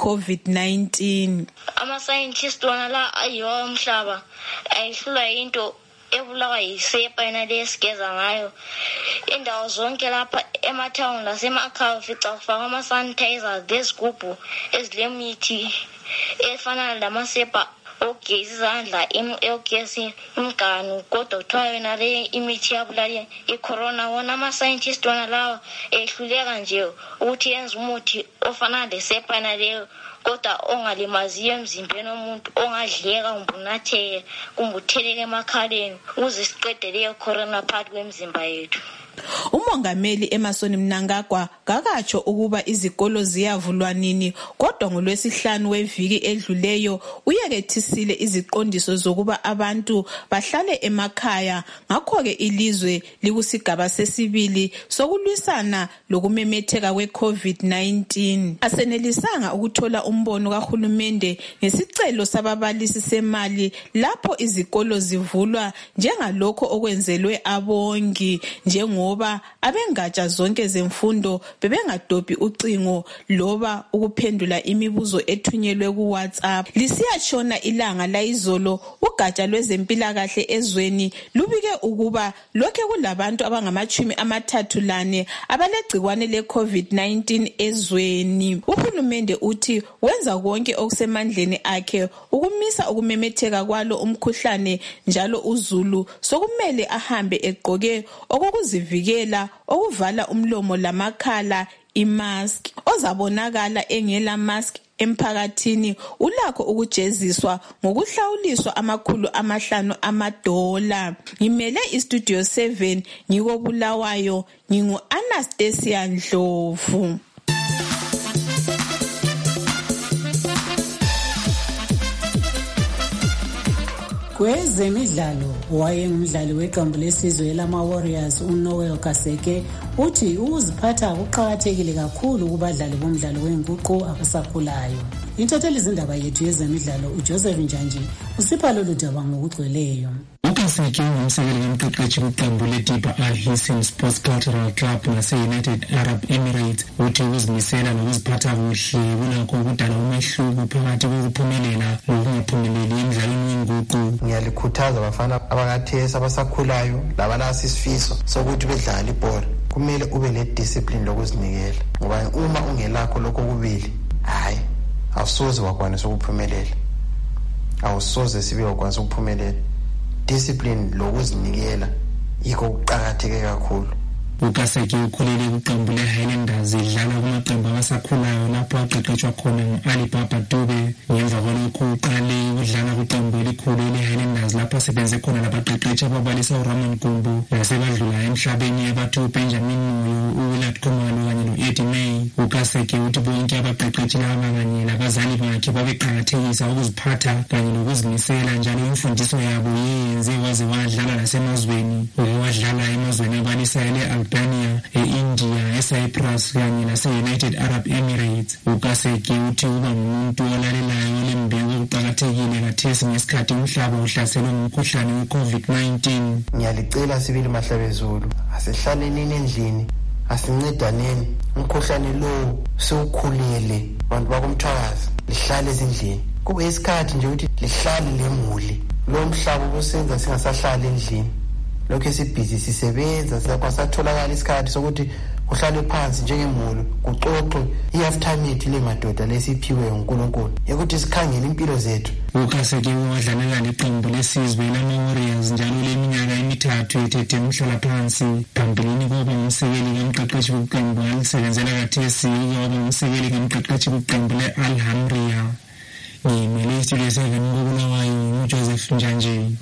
iCovid-19. Ama-scientists wona la ayiwa umhlaba ayihlula into ebulawa yisepa yena lesigeza ngayo indawo zonke lapha emathawuni lasemakhaya ufica kufaka ama-sanitizers lezigubhu ezilemithi efana lamasepa ogezi izandla ogezi imganu kodwa kuthiwa yona le imithi yabulala icorona wona ama-scientist wona lawa ehluleka nje ukuthi yenze umuthi ofana lesepa yona leyo kodwa ongalimaziyo emzimbeni womuntu ongadleka kumbe kumbe utheleke emakhaleni ukuze siqede leyo corona phakathi kwemizimba yethu. Umongameli Emerson Mnangagwa kakatsho ukuba izikolo ziyavulwa nini kodwa ngoLwesihlanu weviki edluleyo uyekethisile iziqondiso zokuba abantu bahlale emakhaya ngakho ke ilizwe likusigaba sesibili sokulwisana lokumemetheka kweCovid-19. Asenelisanga ukuthola umbono kahulumende ngesicelo sababalisi semali lapho izikolo zivulwa njengalokho okwenzelwe abongi ngoba abengatsha zonke zemfundo bebengadobhi ucingo loba ukuphendula imibuzo ethunyelwe ku WhatsApp. Lisiyatshona ilanga layizolo ugatsha lwezempilakahle ezweni lubike ukuba lokhe kulabantu abangama-34 abalegcikwane leCovid-19 ezweni. Uhulumende uthi wenza konke okusemandleni akhe ukumisa ukumemetheka kwalo umkhuhlane njalo uzulu sokumele ahambe egqoke okuzivikela okuvala umlomo lamakhala imask. Ozabonakala engela mask emphakathini ulakho ukujeziswa ngokuhlawuliswa $500. Ngimele iStudio 7 ngikobulawayo ngingu Anastasia Ndlovu. Kwezemidlalo, wayengumdlali weqembu lesizwe lama-Warriors uNoel Kaseke uthi ukuziphatha kuqakathekile kakhulu kubadlali bomdlalo wenguqu abasakhulayo. Intatheli izindaba yethu yezemidlalo uJoseph Njanji usipha lolu daba ngokugcweleyo. uKaseke ungumsekeli kamqeqeshi kuqembu letiba Al-Hisn Sports Cultural Club ngase-United Arab Emirates uthi ukuzimisela nokuziphatha kuhle kunakho ukudala umehluko phakathi kokuphumelela nokungaphumeleli emidlalweni wenguqu. Ngiyalikhuthaza abafana abakathesi abasakhulayo labanasisifiso sokuthi bedlale ibhola. Kumele ube nediscipline lokuzinikela ngoba uma ungelakho lokho kubili hayi awusoze wakwanisa ukuphumelela. Awusoze sibe wakwanisa ukuphumelela. Discipline lokuzinikela yikho kuqakatheke kakhulu. uKaseke ukhulele kuqembu le-Highlanders idlala kumaqembu abasakhulayo lapho aqeqeshwa khona ngu-Alibaba Dube. Ngemva kwalokho uqale ukudlala kuqembu elikhulu le-Highlanders lapho asebenze khona labaqeqeshi ababalisa uRamon Gumbo nasebadlula emhlabeni abathi uBenjamin Moyo, uWillard Khumalo kanye no-Eddie May. uKaseke uthi bonke abaqeqeshi laba kanye labazali bakhe babeqakathekisa ukuziphatha kanye nokuzimisela, njalo imfundiso yabo yenze waze wadlala nasemazweni. Wadlala emazweni abalisa Albania, e-India, e-Cyprus kanye nase-United Arab Emirates. uKaseke uthi uba ngumuntu olalelayo olembeko kuqakathekile kathesi ngesikhathi umhlaba uhlaselwe ngumkhuhlane we-COVID-19. Ngiyalicela sibili Mahlabezulu, asihlaleni endlini, asincedaneni. Umkhuhlane lo sewukhulele abantu bakomthwakazi, lihlale ezindlini. Kube isikhathi nje ukuthi lihlale lemuli. Lo mhlaba ubusenza singasahlali endlini. Lokho esibhizi sisebenza sakwasatholakala isikhathi sokuthi kuhlale phansi njengemuli kuxoxwe i-aftermath le madoda lesiphiwe uNkulunkulu ukuthi sikhangele impilo zethu. uKaseke wadlalela leqembu lesizwe lama-Warriors njalo leminyaka emithathu ethethe umhlala phansi. Phambilini kwaba ngumsekeli kamqeqeshi kuqembu alisebenzela kathesi kwaba ngumsekeli kamqeqeshi kuqembu le-Al-Hamriya. Ngimele iStudio 7 koBulawayo uJoseph Njanji.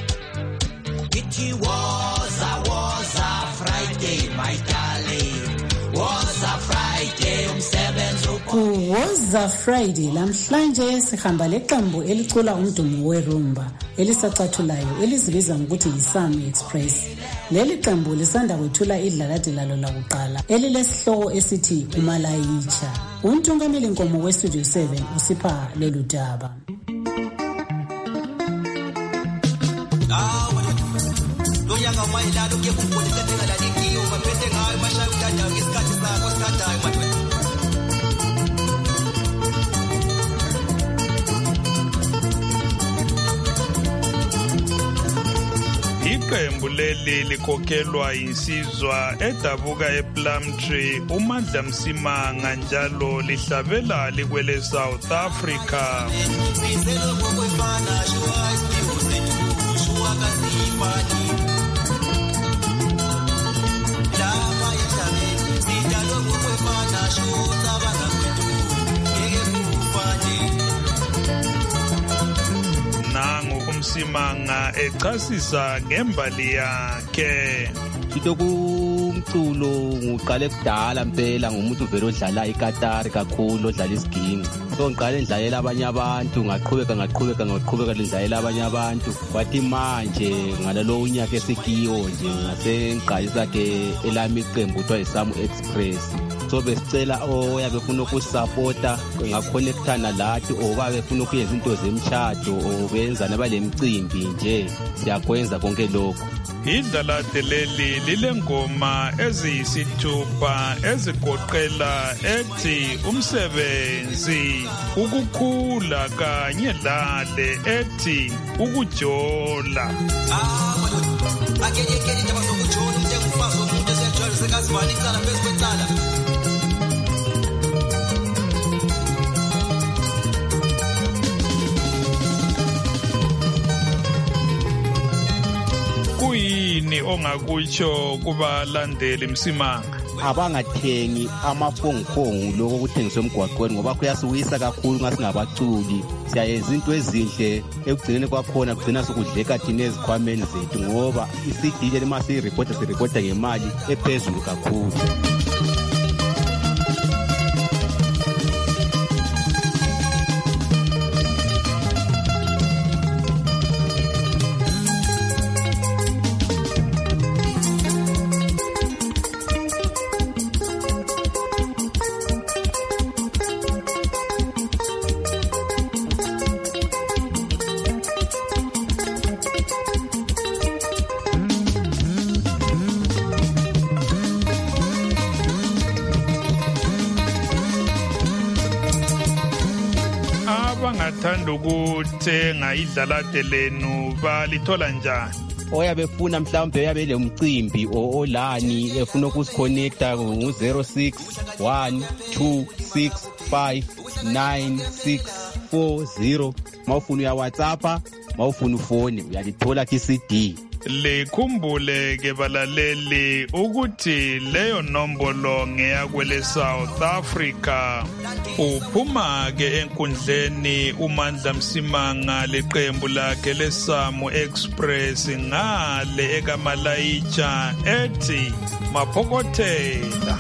It was a Friday, my darling. Was a Friday, umsebenzi Woza Friday lamhlanje sihamba leqembu elicula umdumo werumba elisacathulayo elizibiza ngokuthi yiSAMI Express. Leli qembu lisanda kwethula idlalade lalo lakuqala elilesihloko esithi uMalayicha. Untungameli Nkomo weStudio 7 usipha lolu daba. Loyanga mayilalo ke kupolitika tengala likiyo mapete ngayo mashawu dada ngesikhathi sakho sikhathayo madoda. Iqembu leli likhokhelwa insizwa edabuka ePlumtree uMandla Msimanga njalo lihlabela likwele South Africa. Nangu uMsimanga echasisa ngembali yakhe. Kumculo ngiqale kudala impela ngumuntu vele odlala iKatari kakhulu odlala isiginci. So ngiqale ndlalela abanye abantu ngaqhubeka ndidlalela abanye abantu. Kwathi manje ngalalo unyaka esikiyo nje ngasengiqalisa ke elami iqembu kuthiwa yiSAMI Express. So besicela oyabe ufuna ukusupporta ngakhonektana lathi oba befuna ukuyenza into zemtshado obenza nabalemicimbi nje siyakwenza konke lokho. Idlalade leli lilengoma eziyisithupha ezigoqela ethi umsebenzi, ukukhula kanye lale ethi ukujola. Akekekele nje bazokujola njengofazi umuntu esejola sekazivana icala phezu kwecala. Kuyini ongakutsho kubalandeli Msimanga? Abangathengi amafongofongo lokho okuthengiswa emgwaqweni ngoba kuyasiwisa kakhulu ngasingabaculi. Siyayenza into ezinhle ekugcineni kwakhona kugcina sokudleka thina ezikhwameni zethu ngoba iCD le mase siripota ngemali ephezulu kakhulu. abangathanda ukuthenga idlalade lenu balithola njani? Oyabe funa mhlawumbe yabe lemcimbi olani efuna ukusikhonekta ngu-0612659640 mawufuna uya WhatsApp mawufuna ufone uyalithola ki-CD. Likhumbule ke balaleli ukuthi leyo nombolo ngeyakwele South Africa. Uphuma ke enkundleni uMandla Msimanga leqembu lakhe leSamu Express ngale ekaMalaitsha ethi Maphokothela.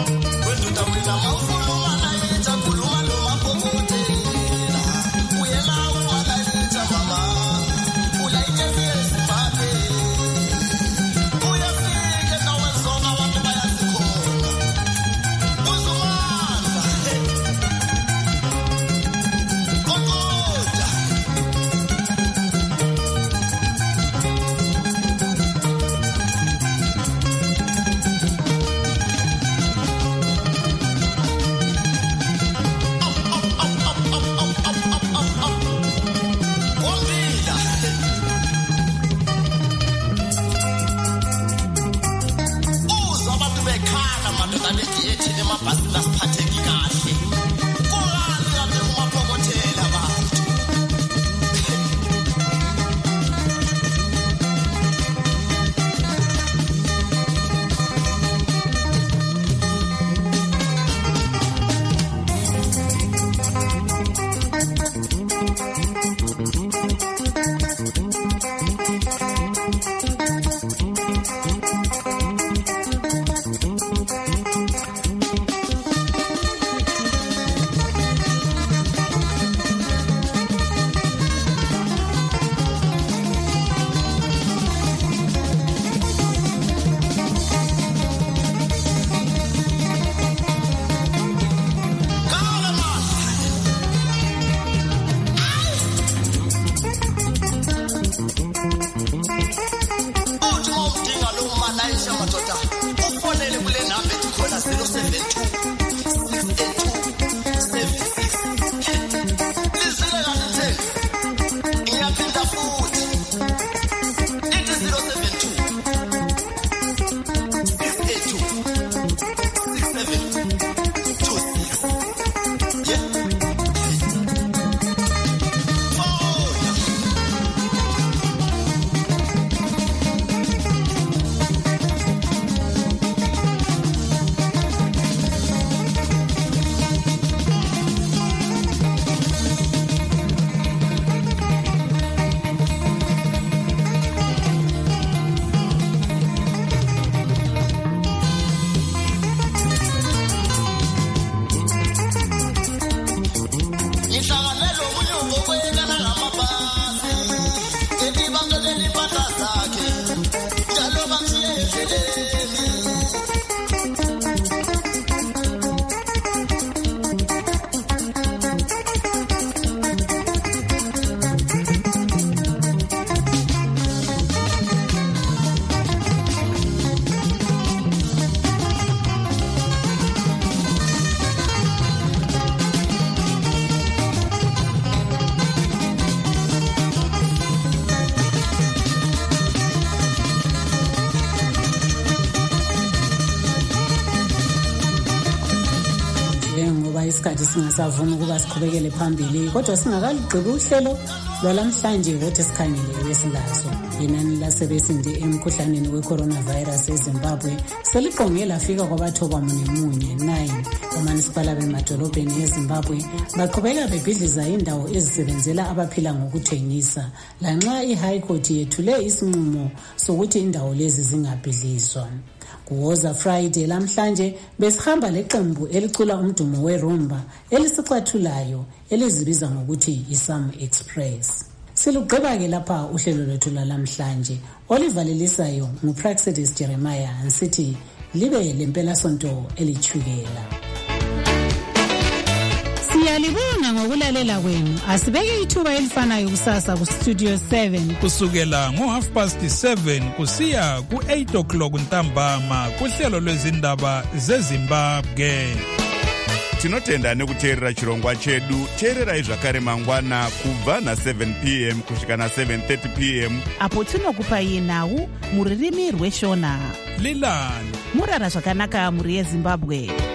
isikhathi singasavuma ukuba siqhubekele phambili, kodwa singakalugqibi uhlelo lwalamhlanje wothi sikhangele wesilazo. Inani lasebesinde emkhuhlaneni we-coronavirus eZimbabwe seliqonge lafika kwabathoba munye 9. Omanisipala bemadolobheni eZimbabwe baqhubeka bebhidliza indawo ezisebenzela abaphila ngokuthengisa, lanxa i-High Court yethule isinqumo sokuthi indawo lezi zingabhidlizwa. Kuwoza Friday lamhlanje besihamba leqembu elicula umdumo werumba elisixathulayo elizibiza ngokuthi iSamu Express. Silugqiba ke lapha uhlelo lwethu lamhlanje. Olivalelisayo nguPraxedis Jeremiah nsithi libe lempela sonto elithukela. Siyalibonga ngokulalela kwenu. Asibeke ithuba elifanayo kusasa ku Studio 7 kusukela ngo7:30 kusiya ku8 o'clock ntambama kuhlelo lwezindaba zeZimbabwe. tinotenda nekuteerera chirongwa chedu. Teererai zvakare mangwana kubva na7 p.m. kusvika na7:30 p.m. apo tinokupai nhau mururimi rweshona. Lilan murara zvakanaka muri yeZimbabwe.